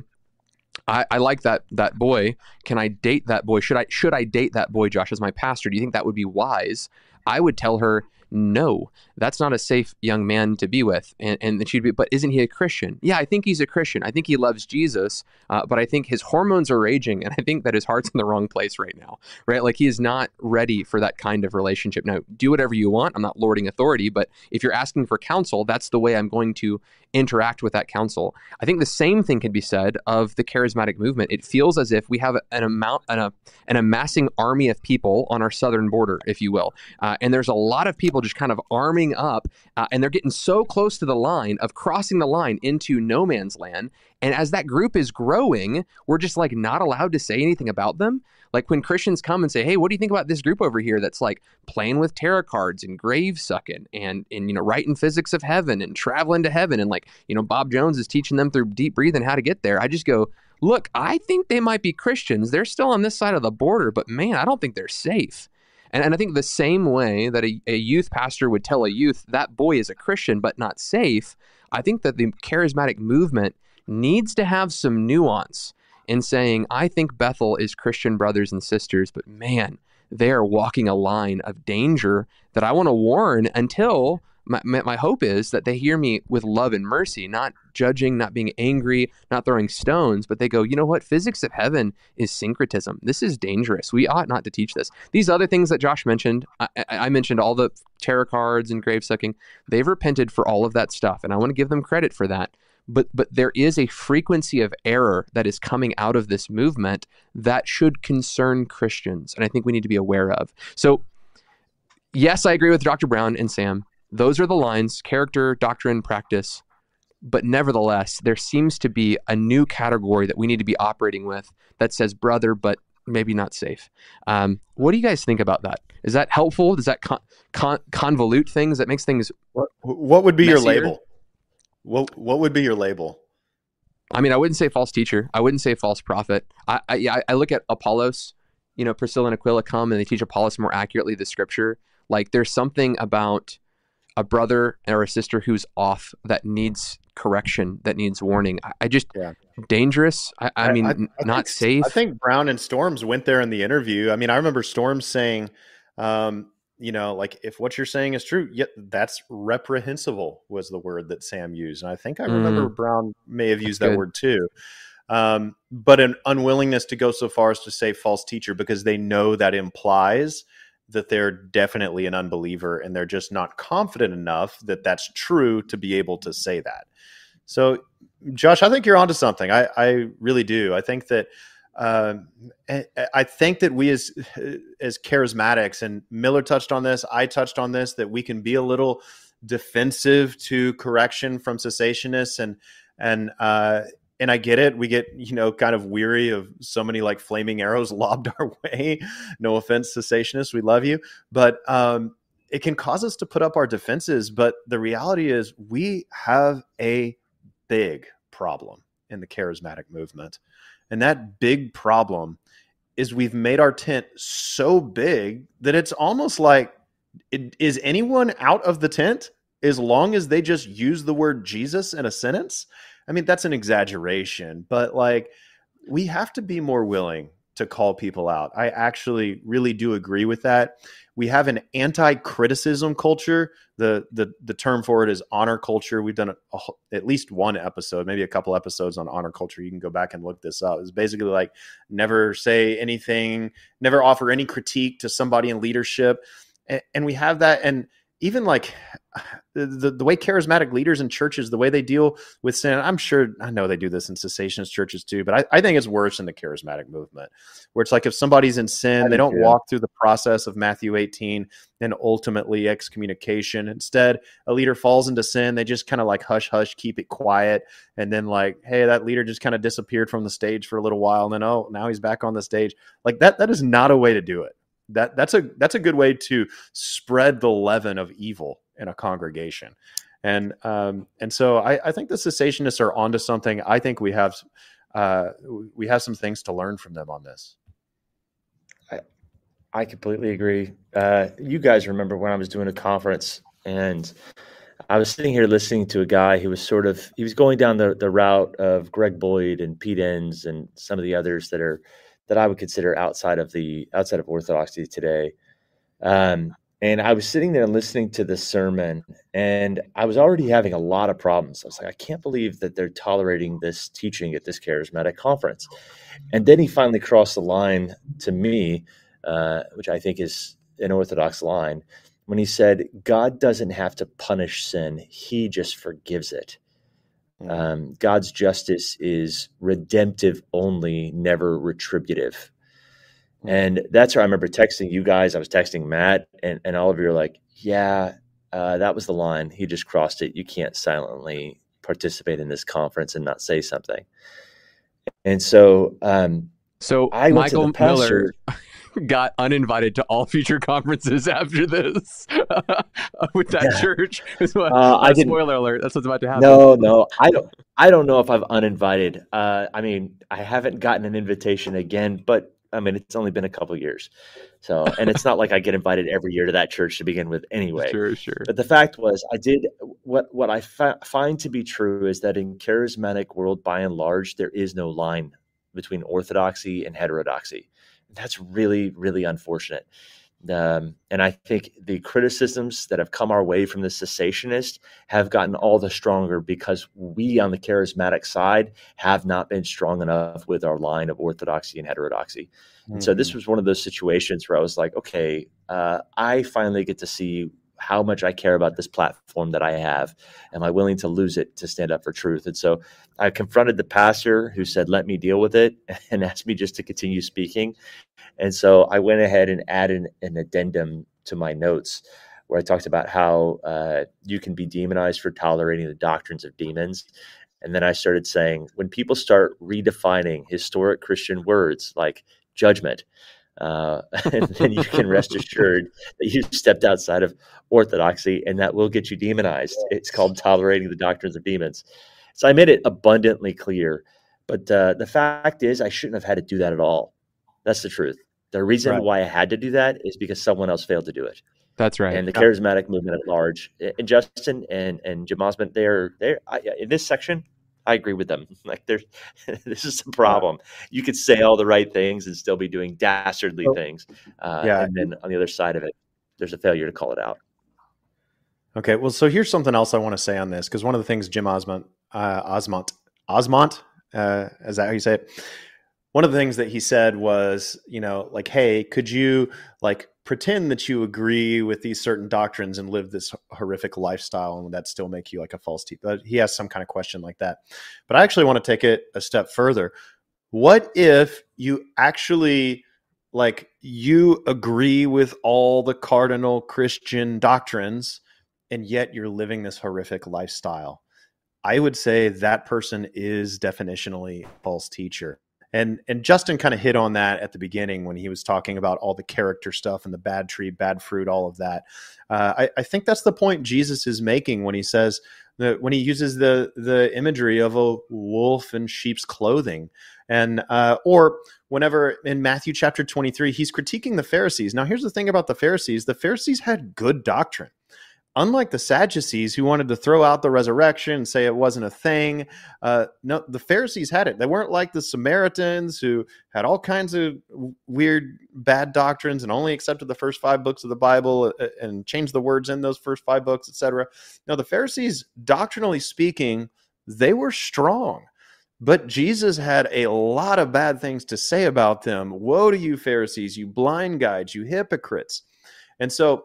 I, I like that that boy. Can I date that boy? Should I should I date that boy, Josh, as my pastor? Do you think that would be wise? I would tell her, no, that's not a safe young man to be with. And, and she'd be, but isn't he a Christian? Yeah, I think he's a Christian. I think he loves Jesus, uh, but I think his hormones are raging, and I think that his heart's in the wrong place right now, right? Like he is not ready for that kind of relationship. Now, do whatever you want. I'm not lording authority, but if you're asking for counsel, that's the way I'm going to interact with that counsel. I think the same thing can be said of the charismatic movement. It feels as if we have an amount, an, an amassing army of people on our southern border, if you will. Uh, and there's a lot of people just kind of arming up, uh, and they're getting so close to the line of crossing the line into no man's land. And as that group is growing, we're just like not allowed to say anything about them. Like when Christians come and say, hey, what do you think about this group over here that's like playing with tarot cards and grave sucking and, and, you know, writing physics of heaven and traveling to heaven. And like, you know, Bob Jones is teaching them through deep breathing how to get there. I just go, look, I think they might be Christians. They're still on this side of the border, but man, I don't think they're safe. And, and I think the same way that a, a youth pastor would tell a youth that boy is a Christian, but not safe, I think that the charismatic movement needs to have some nuance in saying, I think Bethel is Christian brothers and sisters, but man, they are walking a line of danger that I want to warn until my, my, my hope is that they hear me with love and mercy, not judging, not being angry, not throwing stones, but they go, you know what? Physics of heaven is syncretism. This is dangerous. We ought not to teach this. These other things that Josh mentioned, I, I mentioned all the tarot cards and grave sucking. They've repented for all of that stuff, and I want to give them credit for that. But but there is a frequency of error that is coming out of this movement that should concern Christians, and I think we need to be aware of. So, yes, I agree with Doctor Brown and Sam. Those are the lines: character, doctrine, practice. But nevertheless, there seems to be a new category that we need to be operating with that says brother, but maybe not safe. Um, what do you guys think about that? Is that helpful? Does that con- con- convolute things? That makes things what what would be messier? your label? What what would be your label? I mean, I wouldn't say false teacher. I wouldn't say false prophet. I I, yeah, I look at Apollos. You know, Priscilla and Aquila come and they teach Apollos more accurately the scripture. Like there's something about a brother or a sister who's off that needs correction, that needs warning. I, I just yeah. dangerous. I, I mean, I, I not think, safe. I think Brown and Storms went there in the interview. I mean, I remember Storms saying, um, you know, like if what you're saying is true, yet that's reprehensible was the word that Sam used. And I think I remember mm. Brown may have used that's that good. word too. Um, but an unwillingness to go so far as to say false teacher, because they know that implies that they're definitely an unbeliever and they're just not confident enough that that's true to be able to say that. So Josh, I think you're onto something. I, I really do. I think that, Um, I think that we as as charismatics, and Miller touched on this, I touched on this, that we can be a little defensive to correction from cessationists, and and uh, and I get it. We get, you know, kind of weary of so many like flaming arrows lobbed our way. No offense, cessationists, we love you, but um, it can cause us to put up our defenses. But the reality is, we have a big problem in the charismatic movement. And that big problem is we've made our tent so big that it's almost like, it, is anyone out of the tent as long as they just use the word Jesus in a sentence? I mean, that's an exaggeration, but like we have to be more willing to call people out. I actually really do agree with that. We have an anti-criticism culture. The, the the term for it is honor culture. We've done a, a, at least one episode, maybe a couple episodes on honor culture. You can go back and look this up. It's basically like never say anything, never offer any critique to somebody in leadership. And, and we have that. And even like the, the way charismatic leaders in churches, the way they deal with sin, I'm sure, I know they do this in cessationist churches too, but I, I think it's worse in the charismatic movement, where it's like if somebody's in sin, they don't walk through the process of Matthew eighteen and ultimately excommunication. Instead, a leader falls into sin. They just kind of like hush, hush, keep it quiet. And then like, hey, that leader just kind of disappeared from the stage for a little while. And then, oh, now he's back on the stage. Like that, that is not a way to do it. That that's a that's a good way to spread the leaven of evil in a congregation, and um, and so I, I think the cessationists are onto something. I think we have uh, we have some things to learn from them on this. I I completely agree. Uh, you guys remember when I was doing a conference and I was sitting here listening to a guy who was sort of he was going down the the route of Greg Boyd and Pete Enns and some of the others that are. that I would consider outside of the outside of orthodoxy today. Um, And I was sitting there listening to the sermon, and I was already having a lot of problems. I was like, I can't believe that they're tolerating this teaching at this charismatic conference. And then he finally crossed the line to me, uh, which I think is an Orthodox line, when he said, God doesn't have to punish sin. He just forgives it. Mm. Um, God's justice is redemptive only, never retributive. And that's where I remember texting you guys. I was texting Matt, and, and all of you are like, yeah, uh, that was the line. He just crossed it. You can't silently participate in this conference and not say something. And so um, so I went Michael to the pastor, Miller got uninvited to all future conferences after this with that yeah. church. What, uh, I didn't, spoiler alert, that's what's about to happen. No, no, I don't. I don't know if I've uninvited. Uh, I mean, I haven't gotten an invitation again, but I mean, it's only been a couple of years. So, and it's not like I get invited every year to that church to begin with anyway. Sure, sure. But the fact was, I did what, what I fi- find to be true is that in charismatic world, by and large, there is no line between orthodoxy and heterodoxy. That's really, really unfortunate. Um, and I think the criticisms that have come our way from the cessationist have gotten all the stronger because we on the charismatic side have not been strong enough with our line of orthodoxy and heterodoxy. Mm-hmm. And so this was one of those situations where I was like, okay, uh, I finally get to see how much I care about this platform that I have. Am I willing to lose it to stand up for truth? And so I confronted the pastor who said, let me deal with it, and asked me just to continue speaking. And so I went ahead and added an addendum to my notes where I talked about how uh, you can be demonized for tolerating the doctrines of demons. And then I started saying, when people start redefining historic Christian words like judgment, uh, and then you can rest assured that you stepped outside of orthodoxy, and that will get you demonized. It's called tolerating the doctrines of demons. So I made it abundantly clear. But uh, the fact is, I shouldn't have had to do that at all. That's the truth. The reason right. why I had to do that is because someone else failed to do it. That's right. And the charismatic movement at large, and Justin and and Jim Osmond, they're they're I, in this section. I agree with them. Like, there's this is a problem. You could say all the right things and still be doing dastardly oh, things. Uh, yeah. And then on the other side of it, there's a failure to call it out. Okay. Well, so here's something else I want to say on this, because one of the things Jim Osmond, uh, Osmond, Osmond, uh, is that how you say it? One of the things that he said was, you know, like, hey, could you like pretend that you agree with these certain doctrines and live this horrific lifestyle, and would that still make you like a false teacher? He has some kind of question like that. But I actually want to take it a step further. What if you actually like you agree with all the cardinal Christian doctrines, and yet you're living this horrific lifestyle? I would say that person is definitionally a false teacher. And and Justin kind of hit on that at the beginning when he was talking about all the character stuff and the bad tree, bad fruit, all of that. Uh, I, I think that's the point Jesus is making when he says that, when he uses the the imagery of a wolf in sheep's clothing, and uh, or whenever in Matthew chapter twenty-three he's critiquing the Pharisees. Now, here's the thing about the Pharisees: the Pharisees had good doctrine. Unlike the Sadducees, who wanted to throw out the resurrection and say it wasn't a thing, uh, no, the Pharisees had it. They weren't like the Samaritans, who had all kinds of weird, bad doctrines and only accepted the first five books of the Bible and changed the words in those first five books, et cetera. No, the Pharisees, doctrinally speaking, they were strong. But Jesus had a lot of bad things to say about them. Woe to you, Pharisees, you blind guides, you hypocrites. And so,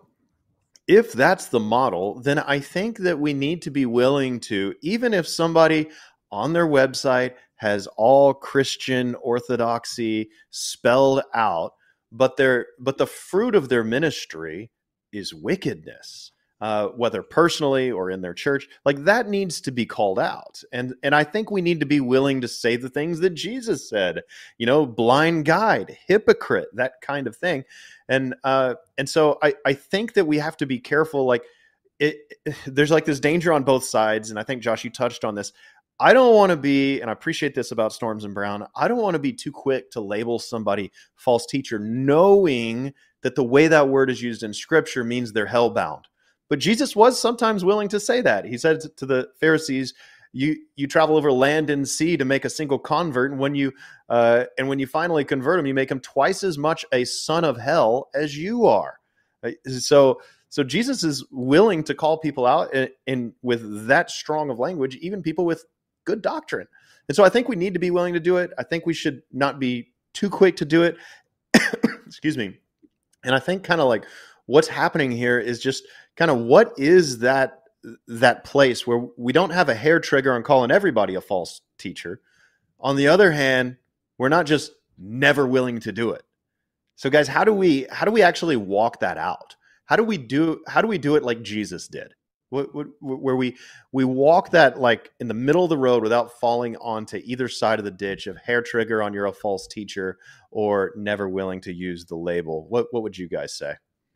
if that's the model, then I think that we need to be willing to, even if somebody on their website has all Christian orthodoxy spelled out, but their but the fruit of their ministry is wickedness, uh, whether personally or in their church, like that needs to be called out. And and I think we need to be willing to say the things that Jesus said, you know, blind guide, hypocrite, that kind of thing. And uh, and so I, I think that we have to be careful. Like it, there's like this danger on both sides. And I think, Josh, you touched on this. I don't want to be, and I appreciate this about Storms and Brown, I don't want to be too quick to label somebody false teacher, knowing that the way that word is used in Scripture means they're hellbound. But Jesus was sometimes willing to say that. He said to the Pharisees, You you travel over land and sea to make a single convert, and when you uh, and when you finally convert him, you make him twice as much a son of hell as you are. So, so Jesus is willing to call people out, and, and with that strong of language, even people with good doctrine. And so I think we need to be willing to do it. I think we should not be too quick to do it. Excuse me. And I think kind of like what's happening here is just kind of what is that that place where we don't have a hair trigger on calling everybody a false teacher. On the other hand, we're not just never willing to do it. So guys, how do we how do we actually walk that out? How do we do how do we do it like Jesus did? What, what, where we we walk that like in the middle of the road without falling onto either side of the ditch of hair trigger on you're a false teacher or never willing to use the label. What what would you guys say?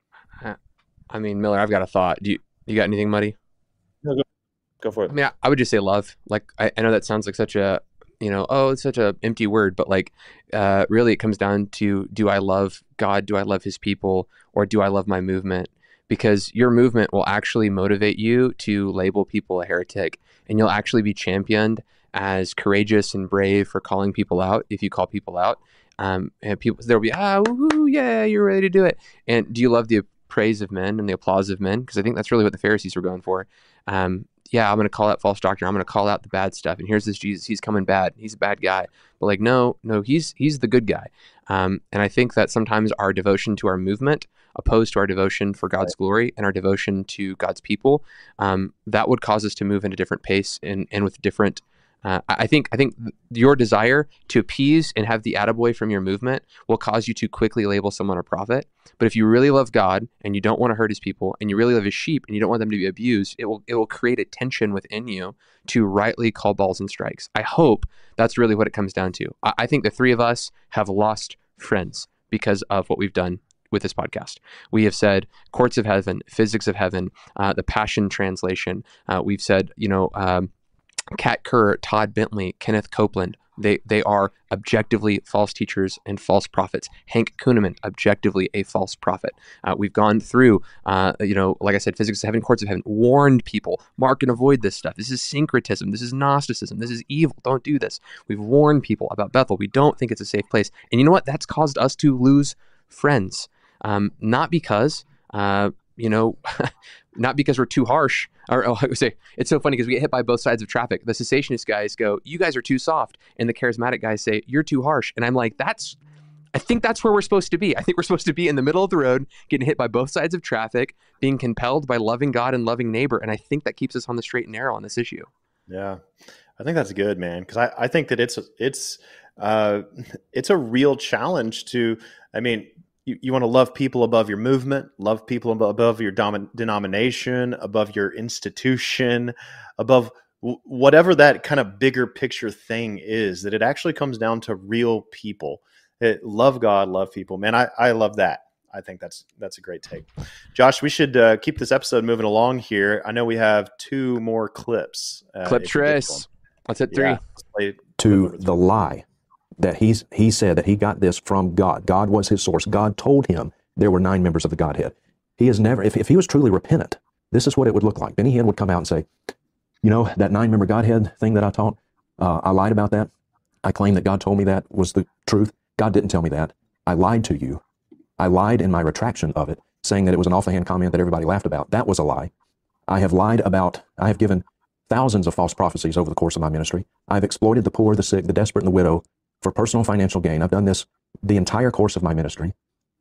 I mean, Miller, I've got a thought. Do you you got anything, Muddy? No, go, go for it. I mean, I, I would just say love. Like, I, I know that sounds like such a, you know, oh, it's such a empty word, but like, uh, really it comes down to, do I love God? Do I love his people? Or do I love my movement? Because your movement will actually motivate you to label people a heretic, and you'll actually be championed as courageous and brave for calling people out. If you call people out, um, and people, there'll be, ah, woo, yeah, you're ready to do it. And do you love the praise of men and the applause of men? Because I think that's really what the Pharisees were going for. Um, yeah, I'm going to call out false doctrine. I'm going to call out the bad stuff. And here's this Jesus. He's coming bad. He's a bad guy. But like, no, no, he's he's the good guy. Um, and I think that sometimes our devotion to our movement, opposed to our devotion for God's glory and our devotion to God's people, um, that would cause us to move at a different pace and and with different. Uh, I think I think your desire to appease and have the attaboy from your movement will cause you to quickly label someone a prophet. But if you really love God and you don't want to hurt his people, and you really love his sheep and you don't want them to be abused, it will it will create a tension within you to rightly call balls and strikes. I hope that's really what it comes down to. I, I think the three of us have lost friends because of what we've done with this podcast. We have said courts of heaven, physics of heaven, uh, the Passion Translation. Uh, we've said, you know, um, Kat Kerr, Todd Bentley, Kenneth Copeland, they they are objectively false teachers and false prophets. Hank Kuhneman, objectively a false prophet. Uh, we've gone through, uh, you know, like I said, physics of heaven, courts of heaven, warned people, mark and avoid this stuff. This is syncretism. This is Gnosticism. This is evil. Don't do this. We've warned people about Bethel. We don't think it's a safe place. And you know what? That's caused us to lose friends. Um, not because, uh, you know, not because we're too harsh. Or oh, I would say it's so funny because we get hit by both sides of traffic. The cessationist guys go, "You guys are too soft," and the charismatic guys say, "You're too harsh." And I'm like, that's, I think that's where we're supposed to be. I think we're supposed to be in the middle of the road, getting hit by both sides of traffic, being compelled by loving God and loving neighbor. And I think that keeps us on the straight and narrow on this issue. Yeah, I think that's good, man. Because I, I think that it's it's uh, it's a real challenge to. I mean. You, you want to love people above your movement, love people above your dom- denomination, above your institution, above w- whatever that kind of bigger picture thing is, that it actually comes down to real people. It, love God, love people. Man, I, I love that. I think that's that's a great take. Josh, we should uh, keep this episode moving along here. I know we have two more clips. Uh, Clip Trace. Let's hit three. Yeah, to the lie that he's he said that he got this from God. God was his source. God told him there were nine members of the Godhead. He has never, if, if he was truly repentant, this is what it would look like. Benny Hinn would come out and say, you know, that nine-member Godhead thing that I taught, uh, I lied about that. I claim that God told me that was the truth. God didn't tell me that. I lied to you. I lied in my retraction of it, saying that it was an off-the-hand comment that everybody laughed about. That was a lie. I have lied about, I have given thousands of false prophecies over the course of my ministry. I've exploited the poor, the sick, the desperate, and the widow for personal financial gain. I've done this the entire course of my ministry.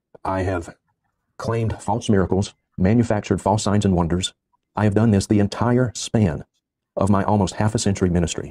I have claimed false miracles, manufactured false signs and wonders. I have done this the entire span of my almost half a century ministry.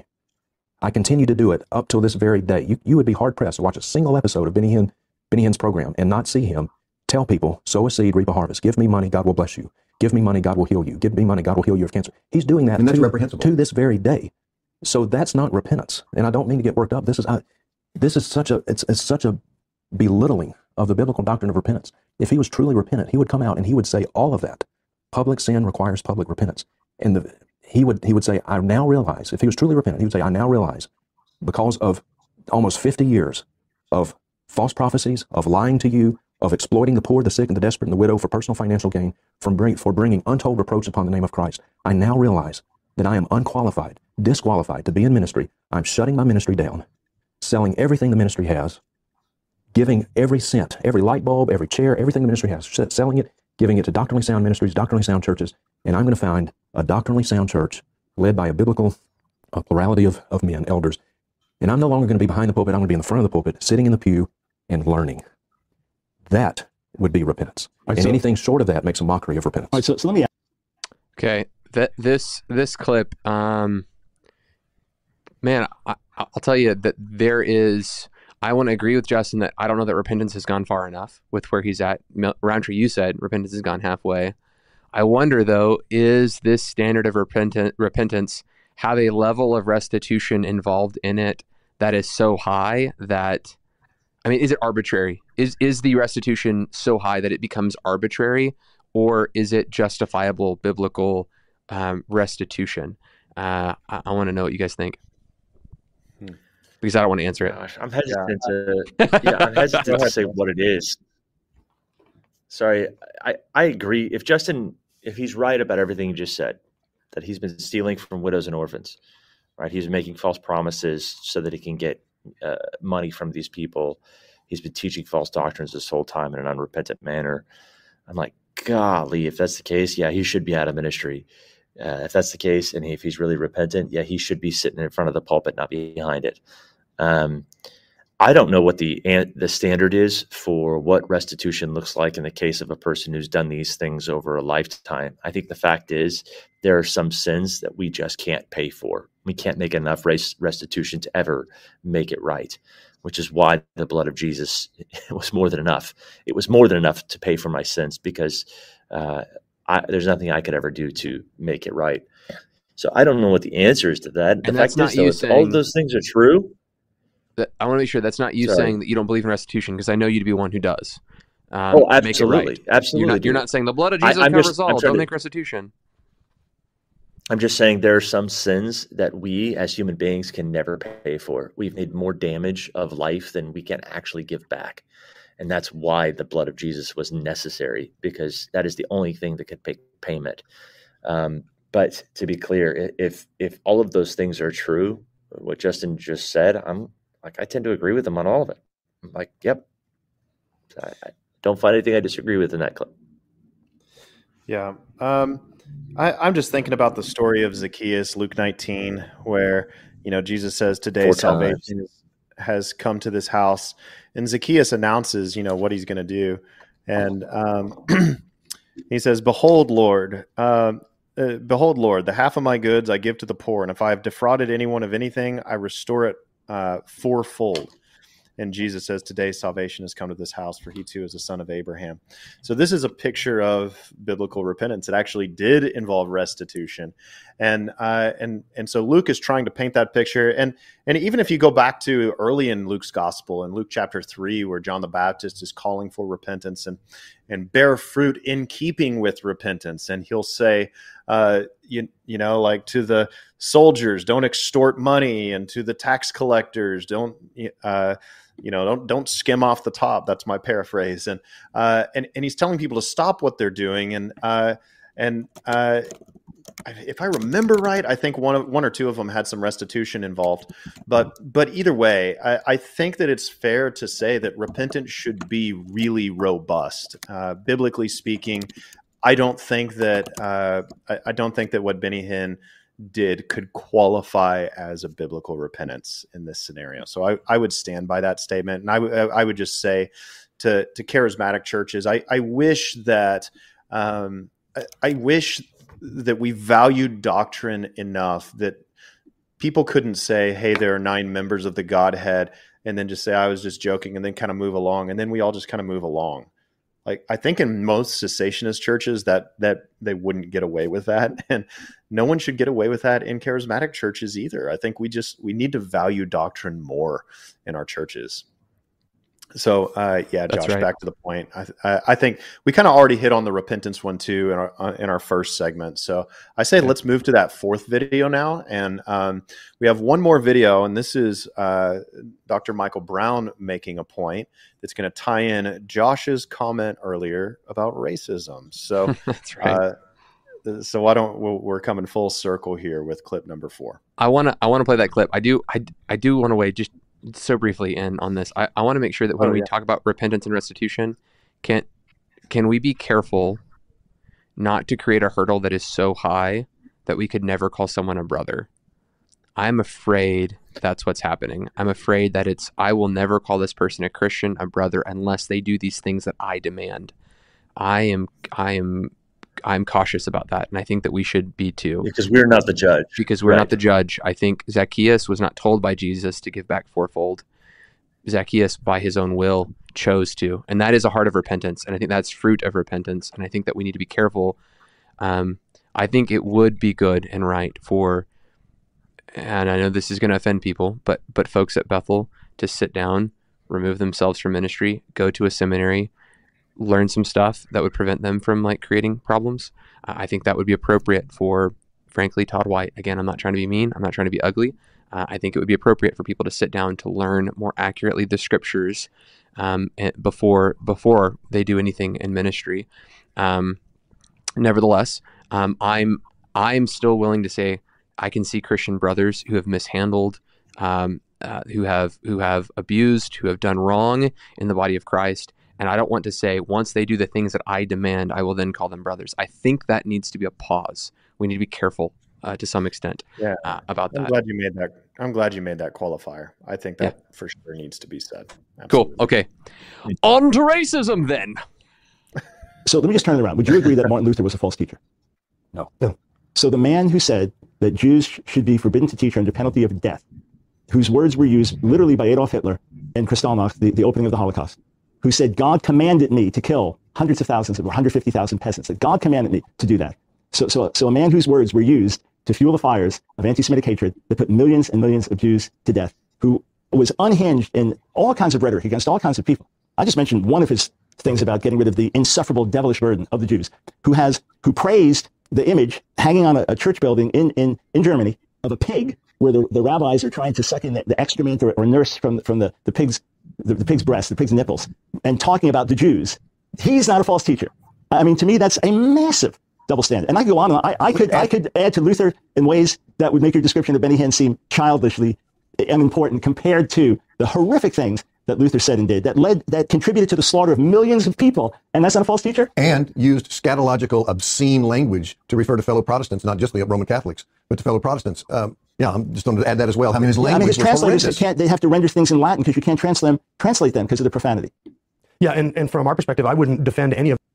I continue to do it up till this very day. You, you would be hard-pressed to watch a single episode of Benny Hinn, Benny Hinn's program and not see him tell people, sow a seed, reap a harvest. Give me money, God will bless you. Give me money, God will heal you. Give me money, God will heal you of cancer. He's doing that And that's to, reprehensible. to this very day. So that's not repentance. And I don't mean to get worked up. This is I, this is such a it's, it's such a belittling of the biblical doctrine of repentance. If he was truly repentant, he would come out and he would say all of that. Public sin requires public repentance. And the, he would he would say, I now realize, if he was truly repentant, he would say, I now realize, because of almost fifty years of false prophecies, of lying to you, of exploiting the poor, the sick, and the desperate, and the widow for personal financial gain, from bring, for bringing untold reproach upon the name of Christ, I now realize that I am unqualified, disqualified to be in ministry. I'm shutting my ministry down, selling everything the ministry has, giving every cent, every light bulb, every chair, everything the ministry has, selling it giving it to doctrinally sound ministries, doctrinally sound churches, and I'm going to find a doctrinally sound church led by a biblical a plurality of, of men, elders, and I'm no longer going to be behind the pulpit. I'm going to be in the front of the pulpit, sitting in the pew and learning. That would be repentance. Right, and so, anything short of that makes a mockery of repentance. All right, so, so let me Okay, that this this clip, um, man, I, I'll tell you that there is. I want to agree with Justin that I don't know that repentance has gone far enough with where he's at. Roundtree, you said repentance has gone halfway. I wonder, though, is this standard of repentant, repentance have a level of restitution involved in it that is so high that, I mean, is it arbitrary? Is is the restitution so high that it becomes arbitrary, or is it justifiable biblical um, restitution? Uh, I, I want to know what you guys think. Hmm. Because I don't want to answer it. Gosh, I'm hesitant to. Yeah, I'm hesitant to say what it is. Sorry, I, I agree. If Justin, if he's right about everything he just said, that he's been stealing from widows and orphans, right? He's making false promises so that he can get uh, money from these people. He's been teaching false doctrines this whole time in an unrepentant manner. I'm like, golly, if that's the case, yeah, he should be out of ministry. Uh, if that's the case, and if he's really repentant, yeah, he should be sitting in front of the pulpit, not behind it. Um, I don't know what the the standard is for what restitution looks like in the case of a person who's done these things over a lifetime. I think the fact is there are some sins that we just can't pay for. We can't make enough restitution to ever make it right, which is why the blood of Jesus was more than enough. It was more than enough to pay for my sins because uh, I, there's nothing I could ever do to make it right. So I don't know what the answer is to that. The And fact that's not is, though, you if saying- all of those things are true. That, I want to make sure that's not you Sorry. saying that you don't believe in restitution, because I know you to be one who does. Um, Oh, make it absolutely, right. absolutely. You're not, you're dude. not saying the blood of I- Jesus I'm covers just- I'm all. trying Don't to- make restitution. I'm just saying there are some sins that we as human beings can never pay for. We've made more damage of life than we can actually give back. And that's why the blood of Jesus was necessary, because that is the only thing that could pay payment. Um, but to be clear, if if all of those things are true, what Justin just said, I'm like, I tend to agree with him on all of it. I'm like, yep. I, I don't find anything I disagree with in that clip. Yeah. Um, I, I'm just thinking about the story of Zacchaeus, Luke nineteen, where, you know, Jesus says, today Four salvation is, has come to this house. And Zacchaeus announces, you know, what he's going to do. And um, he says, behold, Lord, um, uh, behold, Lord, the half of my goods I give to the poor. And if I have defrauded anyone of anything, I restore it uh, fourfold. And Jesus says, today salvation has come to this house, for he too is a son of Abraham. So this is a picture of biblical repentance. It actually did involve restitution. And uh, and and so Luke is trying to paint that picture. And and even if you go back to early in Luke's gospel, in Luke chapter three, where John the Baptist is calling for repentance and and bear fruit in keeping with repentance. And he'll say, uh, you, you know, like to the soldiers, don't extort money, and to the tax collectors, don't, uh, you know, don't don't skim off the top. That's my paraphrase. And uh, and and he's telling people to stop what they're doing. And uh, and uh, if I remember right, I think one of one or two of them had some restitution involved. But but either way, I, I think that it's fair to say that repentance should be really robust, uh, biblically speaking. I don't think that uh, I, I don't think that what Benny Hinn did could qualify as a biblical repentance in this scenario. So I, I would stand by that statement. And I, w- I would just say to, to charismatic churches, I, I wish that um, I, I wish that we valued doctrine enough that people couldn't say, hey, there are nine members of the Godhead, and then just say, I was just joking, and then kind of move along. And then we all just kind of move along. Like, I think in most cessationist churches that that they wouldn't get away with that, and no one should get away with that in charismatic churches either. I think we just we need to value doctrine more in our churches. So, uh, yeah, That's Josh, right. back to the point. I, I, I think we kind of already hit on the repentance one too in our in our first segment. So I say let's move to that fourth video now, and um, we have one more video, and this is uh, Doctor Michael Brown making a point that's going to tie in Josh's comment earlier about racism. So That's right. uh, so why don't we'll, we're coming full circle here with clip number four. I want to I want to play that clip. I do I, I do want to wait just so briefly in on this. I, I want to make sure that when Oh, we yeah. talk about repentance and restitution, can can we be careful not to create a hurdle that is so high that we could never call someone a brother. I'm afraid that's what's happening. I'm afraid that it's, I will never call this person a Christian, a brother, unless they do these things that I demand. I am, I am, I'm cautious about that. And I think that we should be too. Because we're not the judge. Because we're Right. not the judge. I think Zacchaeus was not told by Jesus to give back fourfold. Zacchaeus, by his own will, chose to. And that is a heart of repentance. And I think that's fruit of repentance. And I think that we need to be careful. Um, I think it would be good and right for, and I know this is going to offend people, but but folks at Bethel to sit down, remove themselves from ministry, go to a seminary, learn some stuff that would prevent them from like creating problems. Uh, I think that would be appropriate for, frankly, Todd White. Again, I'm not trying to be mean. I'm not trying to be ugly. Uh, I think it would be appropriate for people to sit down to learn more accurately the scriptures um, before before they do anything in ministry. Um, nevertheless, um, I'm I'm still willing to say I can see Christian brothers who have mishandled, um, uh, who have who have abused, who have done wrong in the body of Christ. And I don't want to say once they do the things that I demand, I will then call them brothers. I think that needs to be a pause. We need to be careful uh, to some extent Yeah, uh, about I'm that. glad you made that. I'm glad you made that qualifier. I think that for sure needs to be said. Cool. Absolutely. Okay. On to racism then. So let me just turn it around. Would you agree that Martin Luther was a false teacher? No. No. So the man who said that Jews sh- should be forbidden to teach under penalty of death, whose words were used literally by Adolf Hitler in Kristallnacht, the, the opening of the Holocaust, who said, God commanded me to kill hundreds of thousands, or one hundred fifty thousand peasants, that God commanded me to do that. So, so, so a man whose words were used to fuel the fires of anti-Semitic hatred that put millions and millions of Jews to death, who was unhinged in all kinds of rhetoric against all kinds of people. I just mentioned one of his things about getting rid of the insufferable devilish burden of the Jews, who has, who praised the image hanging on a, a church building in, in, in Germany of a pig where the, the rabbis are trying to suck in the, the excrement or, or nurse from, from the, the pig's the, the pig's breast, the pig's nipples, and talking about the Jews. He's not a false teacher. I mean, to me, that's a massive double standard. And I could go on and on. I, I could I could add to Luther in ways that would make your description of Benny Hinn seem childishly unimportant compared to the horrific things that Luther said and did that led that contributed to the slaughter of millions of people. And that's not a false teacher? And used scatological, obscene language to refer to fellow Protestants, not just the Roman Catholics, but to fellow Protestants. Um, yeah, I'm just going to add that as well. I mean, his Yeah, I language mean, his was translators horrendous. can't, they have to render things in Latin because you can't translate them, translate them because of the profanity. Yeah, and, and from our perspective, I wouldn't defend any of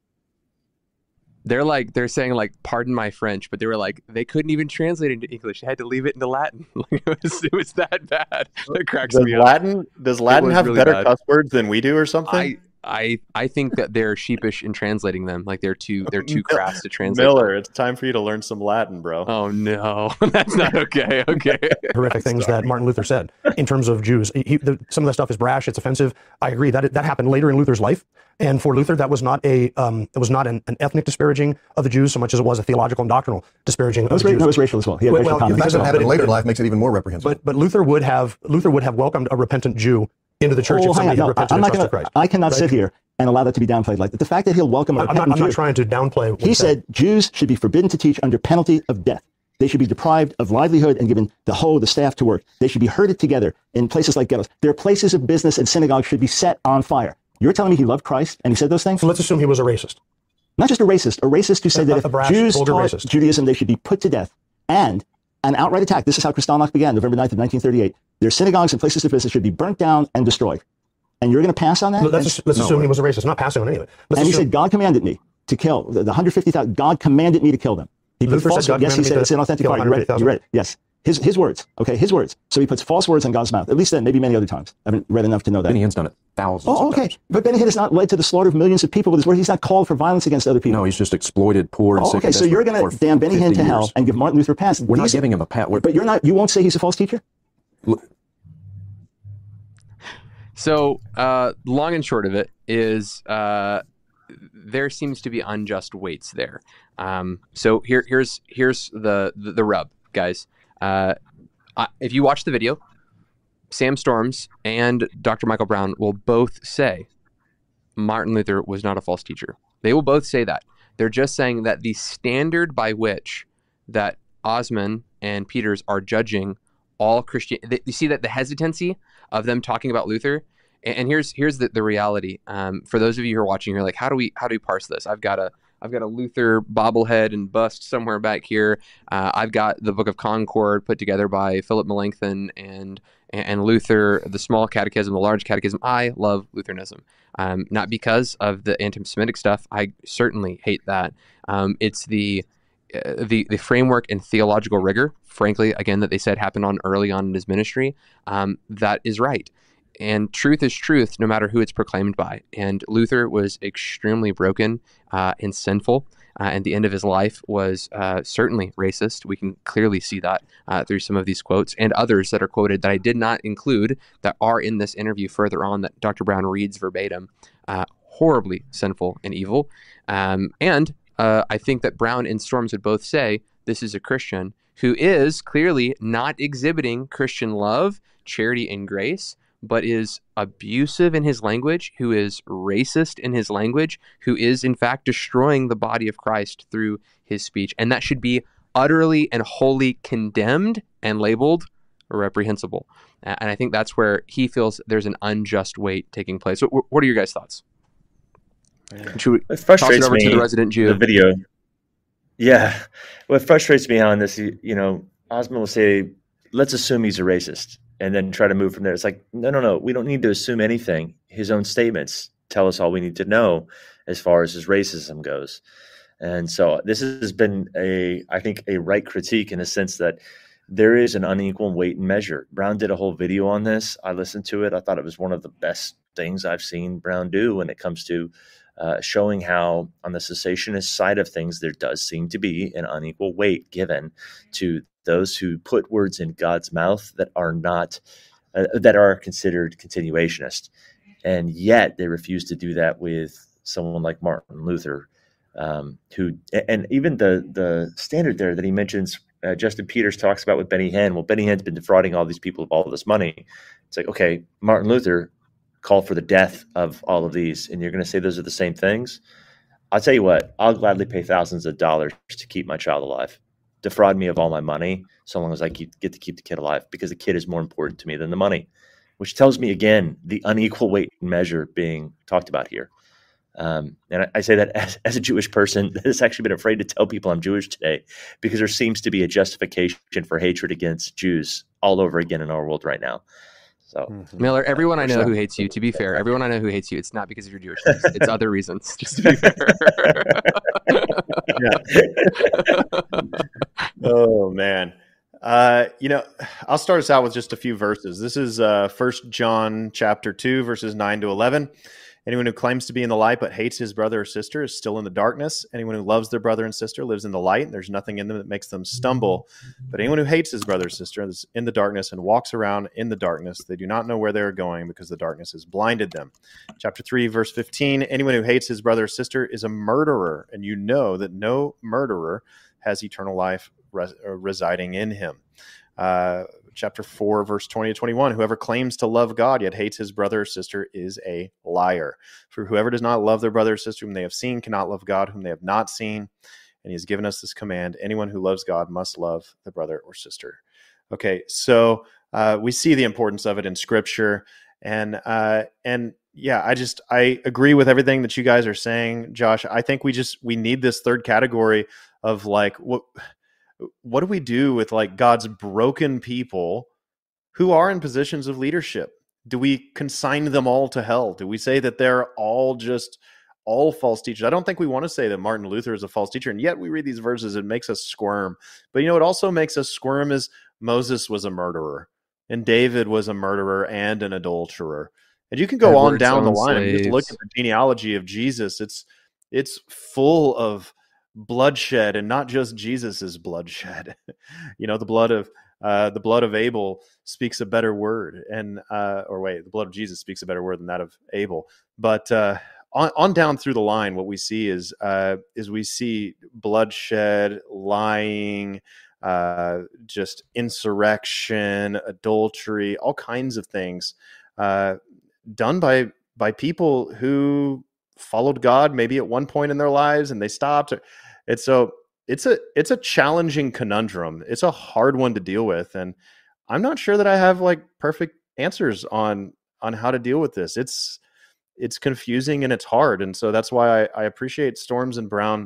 They're like, they're saying like, pardon my French, but they were like, they couldn't even translate it into English. They had to leave it into Latin. Like, it was, it was that bad. That cracks Does me up. Latin does Latin was have really better bad. cuss words than we do, or something? I, I, I think that they're sheepish in translating them. Like they're too, they're too crass to translate. Miller, them. it's time for you to learn some Latin, bro. Oh no, that's not okay. Okay. horrific things that Martin Luther said in terms of Jews. He, the, some of that stuff is brash. It's offensive. I agree that that happened later in Luther's life. And for Luther, that was not a um, it was not an, an ethnic disparaging of the Jews so much as it was a theological and doctrinal disparaging That was, of the ra- Jews. that was racial as well. He had Well, racial well, comments. The fact That's that it not- happened in but it- later life makes it even more reprehensible. But but Luther would have Luther would have welcomed a repentant Jew into the church Oh, if hang somebody on. had No, repented I'm and not trusted gonna, Christ. I cannot Right? sit here and allow that to be downplayed like that. The fact that he'll welcome a I'm not, repentant I'm not Jew- trying to downplay what He said Jews should be forbidden to teach under penalty of death. They should be deprived of livelihood and given the hoe, the staff to work. They should be herded together in places like ghettos. Their places of business and synagogues should be set on fire. You're telling me he loved Christ and he said those things? So let's assume he was a racist. Not just a racist, a racist who said A- that a if brash, Jews vulgar taught racist. Judaism, they should be put to death. And an outright attack. This is how Kristallnacht began, November ninth of nineteen thirty-eight. Their synagogues and places of business should be burnt down and destroyed. And you're going to pass on that? Let's, And- ass- let's no assume way. he was a racist. I'm not passing on any of it. Let's and he assume- said, God commanded me to kill the, the one hundred fifty thousand. God commanded me to kill them. He put Luther said false, God yes, he commanded said me it's to an authentic kill part. You read it. You one hundred fifty thousand. read it. Yes. His, his words. Okay, his words. So he puts false words in God's mouth. At least then, maybe many other times. I haven't read enough to know that. Benny Hinn's done it thousands Oh, of okay. times. But Benny Hinn has not led to the slaughter of millions of people with his word. He's not called for violence against other people. No, he's just exploited poor and Oh, sick okay, and so you're desperate going to for damn Benny Hinn fifty to hell years. and give Martin Luther a pass. We're not These- giving him a pat. We're, But you're not. You won't say he's a false teacher? So, uh, long and short of it is, uh, there seems to be unjust weights there. Um, so here, here's here's the, the the rub, guys. Uh, I, if you watch the video, Sam Storms and Doctor Michael Brown will both say Martin Luther was not a false teacher. They will both say that. They're just saying that the standard by which that Osman and Peters are judging all Christian, you see that the hesitancy of them talking about Luther. And, and here's here's the, the reality. Um, for those of you who are watching, you're like, how do we how do we parse this? I've got a I've got a Luther bobblehead and bust somewhere back here. Uh, I've got the Book of Concord put together by Philip Melanchthon and and Luther, the Small Catechism, the Large Catechism. I love Lutheranism, um, not because of the anti-Semitic stuff. I certainly hate that. Um, it's the uh, the the framework and theological rigor, frankly, again, that they said happened on early on in his ministry. Um, that is right. And truth is truth, no matter who it's proclaimed by. And Luther was extremely broken uh, and sinful. Uh, and the end of his life was uh, certainly racist. We can clearly see that uh, through some of these quotes and others that are quoted that I did not include that are in this interview further on that Doctor Brown reads verbatim. Uh, horribly sinful and evil. Um, and uh, I think that Brown and Storms would both say this is a Christian who is clearly not exhibiting Christian love, charity, and grace, but is abusive in his language, who is racist in his language, who is in fact destroying the body of Christ through his speech. And that should be utterly and wholly condemned and labeled reprehensible. And I think that's where he feels there's an unjust weight taking place. So what are your guys' thoughts? Should we it frustrates toss it over me, to the resident Jew? The video. Yeah. What frustrates me on this, you know, Osman will say, let's assume he's a racist, and then try to move from there. It's like, no, no, no. We don't need to assume anything. His own statements tell us all we need to know as far as his racism goes. And so this has been a, I think, a right critique in a sense that there is an unequal weight and measure. Brown did a whole video on this. I listened to it. I thought it was one of the best things I've seen Brown do when it comes to uh, showing how on the cessationist side of things, there does seem to be an unequal weight given to those who put words in God's mouth that are not, uh, that are considered continuationist. And yet they refuse to do that with someone like Martin Luther, um, who, and even the, the standard there that he mentions, uh, Justin Peters talks about with Benny Hinn. Well, Benny Hinn's been defrauding all these people of all of this money. It's like, okay, Martin Luther called for the death of all of these, and you're going to say those are the same things? I'll tell you what, I'll gladly pay thousands of dollars to keep my child alive. Defraud me of all my money so long as I keep, get to keep the kid alive, because the kid is more important to me than the money, which tells me, again, the unequal weight and measure being talked about here. Um, and I, I say that as, as a Jewish person that has actually been afraid to tell people I'm Jewish today, because there seems to be a justification for hatred against Jews all over again in our world right now. So, mm-hmm. Miller, everyone I know who hates you, to be fair, everyone I know who hates you, it's not because of your Jewishness. It's other reasons, just to be fair. Oh, man. Uh, you know, I'll start us out with just a few verses. This is uh, First John chapter two, verses nine to eleven. Anyone who claims to be in the light but hates his brother or sister is still in the darkness. Anyone who loves their brother and sister lives in the light, and there's nothing in them that makes them stumble. But anyone who hates his brother or sister is in the darkness and walks around in the darkness. They do not know where they are going because the darkness has blinded them. Chapter three, verse fifteen, anyone who hates his brother or sister is a murderer, and you know that no murderer has eternal life res- residing in him. Uh, chapter four, verse twenty to twenty-one, whoever claims to love God yet hates his brother or sister is a liar. For whoever does not love their brother or sister whom they have seen cannot love God whom they have not seen. And he has given us this command: anyone who loves God must love the brother or sister. Okay, so uh, we see the importance of it in Scripture. And, uh, and yeah, I just, I agree with everything that you guys are saying, Josh. I think we just, we need this third category of like, what, what do we do with like God's broken people who are in positions of leadership? Do we consign them all to hell? Do we say that they're all just all false teachers? I don't think we want to say that Martin Luther is a false teacher, and yet we read these verses, it makes us squirm. But you know, it also makes us squirm is Moses was a murderer, and David was a murderer and an adulterer. And you can go on down the line. Just look at the genealogy of Jesus. It's it's full of bloodshed, and not just Jesus's bloodshed. You know, the blood of uh, the blood of Abel speaks a better word, and uh, or wait, the blood of Jesus speaks a better word than that of Abel. But uh, on, on down through the line, what we see is uh, is we see bloodshed, lying, uh, just insurrection, adultery, all kinds of things uh, done by by people who followed God maybe at one point in their lives and they stopped. It's so it's a it's a challenging conundrum. It's a hard one to deal with, and I'm not sure that I have like perfect answers on on how to deal with this. It's it's confusing and it's hard. And so that's why I, I appreciate Storms and Brown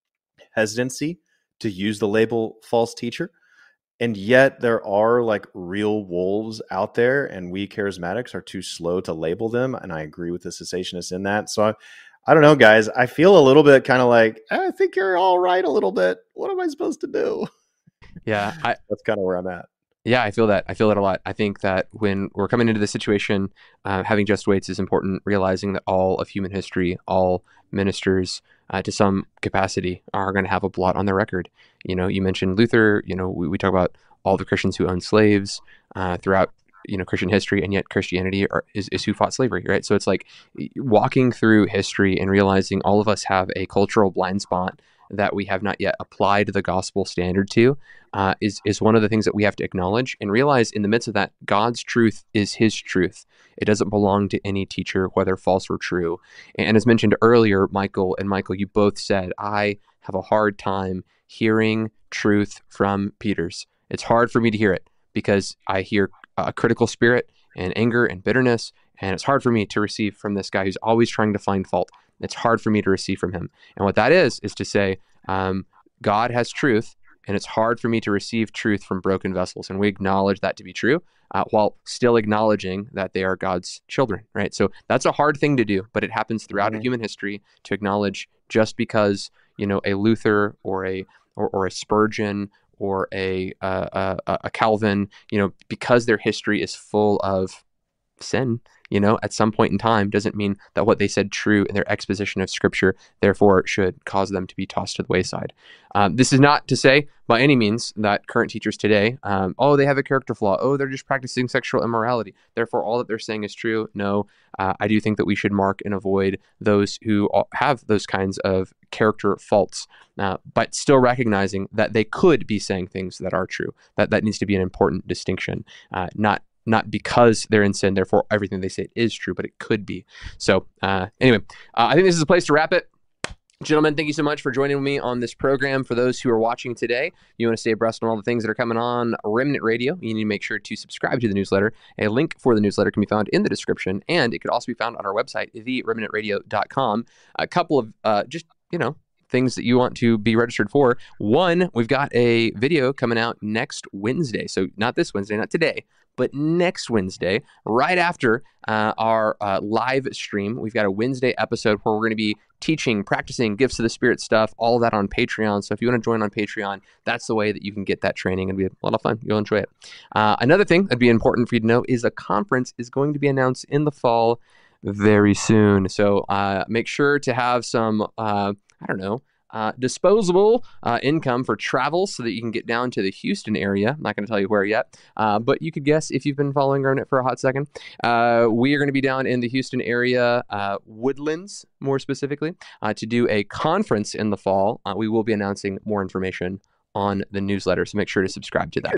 hesitancy to use the label false teacher. And yet there are like real wolves out there, and we charismatics are too slow to label them. And I agree with the cessationists in that. So I, I don't know, guys, I feel a little bit kind of like, I think you're all right a little bit. What am I supposed to do? Yeah. I, that's kind of where I'm at. Yeah, I feel that. I feel that a lot. I think that when we're coming into this situation, uh, having just weights is important, realizing that all of human history, all ministers uh, to some capacity are going to have a blot on their record. You know, you mentioned Luther, you know, we, we talk about all the Christians who owned slaves uh, throughout, you know, Christian history, and yet Christianity are, is, is who fought slavery, right? So it's like walking through history and realizing all of us have a cultural blind spot that we have not yet applied the gospel standard to uh, is, is one of the things that we have to acknowledge and realize in the midst of that, God's truth is his truth. It doesn't belong to any teacher, whether false or true. And as mentioned earlier, Michael and Michael, you both said, I have a hard time hearing truth from Peters. It's hard for me to hear it because I hear a critical spirit and anger and bitterness, and it's hard for me to receive from this guy who's always trying to find fault. It's hard for me to receive from him. And what that is, is to say, um, God has truth, and it's hard for me to receive truth from broken vessels. And we acknowledge that to be true, uh, while still acknowledging that they are God's children, right? So that's a hard thing to do, but it happens throughout mm-hmm. human history to acknowledge just because, you know, a Luther or a or, or a Spurgeon or a, uh, a a Calvin, you know, because their history is full of sin, you know, at some point in time, doesn't mean that what they said true in their exposition of Scripture, therefore, should cause them to be tossed to the wayside. Um, this is not to say by any means that current teachers today, um, oh, they have a character flaw. Oh, they're just practicing sexual immorality. Therefore, all that they're saying is true. No, uh, I do think that we should mark and avoid those who have those kinds of character faults, uh, but still recognizing that they could be saying things that are true. That that needs to be an important distinction, uh, not Not because they're in sin, therefore everything they say is true, but it could be. So uh, anyway, uh, I think this is a place to wrap it. Gentlemen, thank you so much for joining me on this program. For those who are watching today, you want to stay abreast on all the things that are coming on Remnant Radio, you need to make sure to subscribe to the newsletter. A link for the newsletter can be found in the description, and it could also be found on our website, the remnant radio dot com. A couple of uh, just, you know, things that you want to be registered for. One, we've got a video coming out next Wednesday. So not this Wednesday, not today, but next Wednesday, right after uh, our uh, live stream. We've got a Wednesday episode where we're going to be teaching, practicing Gifts of the Spirit stuff, all of that on Patreon. So if you want to join on Patreon, that's the way that you can get that training. It'll be a lot of fun. You'll enjoy it. Uh, another thing that'd be important for you to know is a conference is going to be announced in the fall very soon. So uh, make sure to have some, uh, I don't know, Uh, disposable uh, income for travel so that you can get down to the Houston area. I'm not going to tell you where yet, uh, but you could guess if you've been following Remnant for a hot second. Uh, we are going to be down in the Houston area, uh, Woodlands more specifically, uh, to do a conference in the fall. Uh, we will be announcing more information on the newsletter, so make sure to subscribe to that.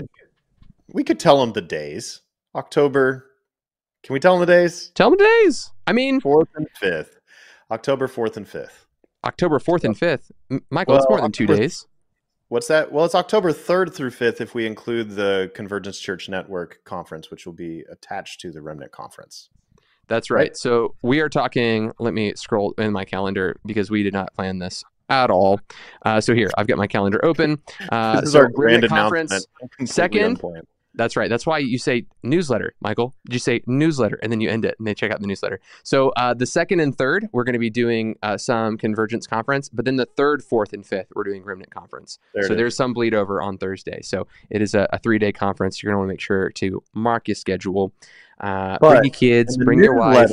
We could tell them the days. October, can we tell them the days? Tell them the days. I mean, fourth and fifth. October fourth and fifth. October fourth and fifth. Michael, well, it's more than two October, days. What's that? Well, it's October third through fifth if we include the Convergence Church Network conference, which will be attached to the Remnant conference. That's right. right. So we are talking, let me scroll in my calendar because we did not plan this at all. Uh, so here, I've got my calendar open. Uh, this is so our grand conference. announcement. Second, that's right. That's why you say newsletter, Michael. You say newsletter, and then you end it, and they check out the newsletter. So uh, the second and third, we're going to be doing uh, some Convergence conference, but then the third, fourth, and fifth, we're doing Remnant conference. There so there's is. some bleed over on Thursday. So it is a, a three-day conference. You're going to want to make sure to mark your schedule. Uh, bring your kids, bring your wife.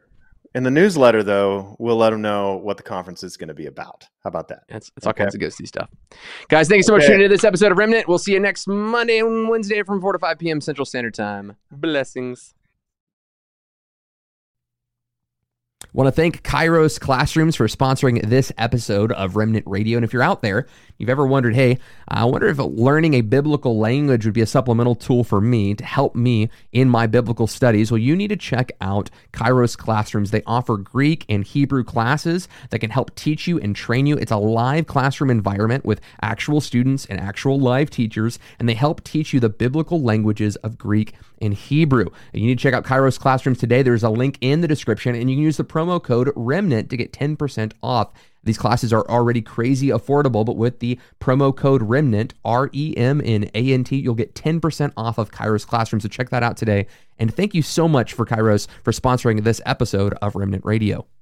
In the newsletter, though, we'll let them know what the conference is going to be about. How about that? It's, it's all okay. kinds of ghosty stuff. Guys, thank you so much okay. for tuning into this episode of Remnant. We'll see you next Monday and Wednesday from four to five p.m. Central Standard Time. Blessings. Want to thank Kairos Classrooms for sponsoring this episode of Remnant Radio. And if you're out there, you've ever wondered, hey, I wonder if learning a biblical language would be a supplemental tool for me to help me in my biblical studies. Well, you need to check out Kairos Classrooms. They offer Greek and Hebrew classes that can help teach you and train you. It's a live classroom environment with actual students and actual live teachers, and they help teach you the biblical languages of Greek and Hebrew. And you need to check out Kairos Classrooms today. There's a link in the description, and you can use the promo promo code REMNANT to get ten percent off. These classes are already crazy affordable, but with the promo code REMNANT, R E M N A N T, you'll get ten percent off of Kairos Classroom. So check that out today. And thank you so much for Kairos for sponsoring this episode of Remnant Radio.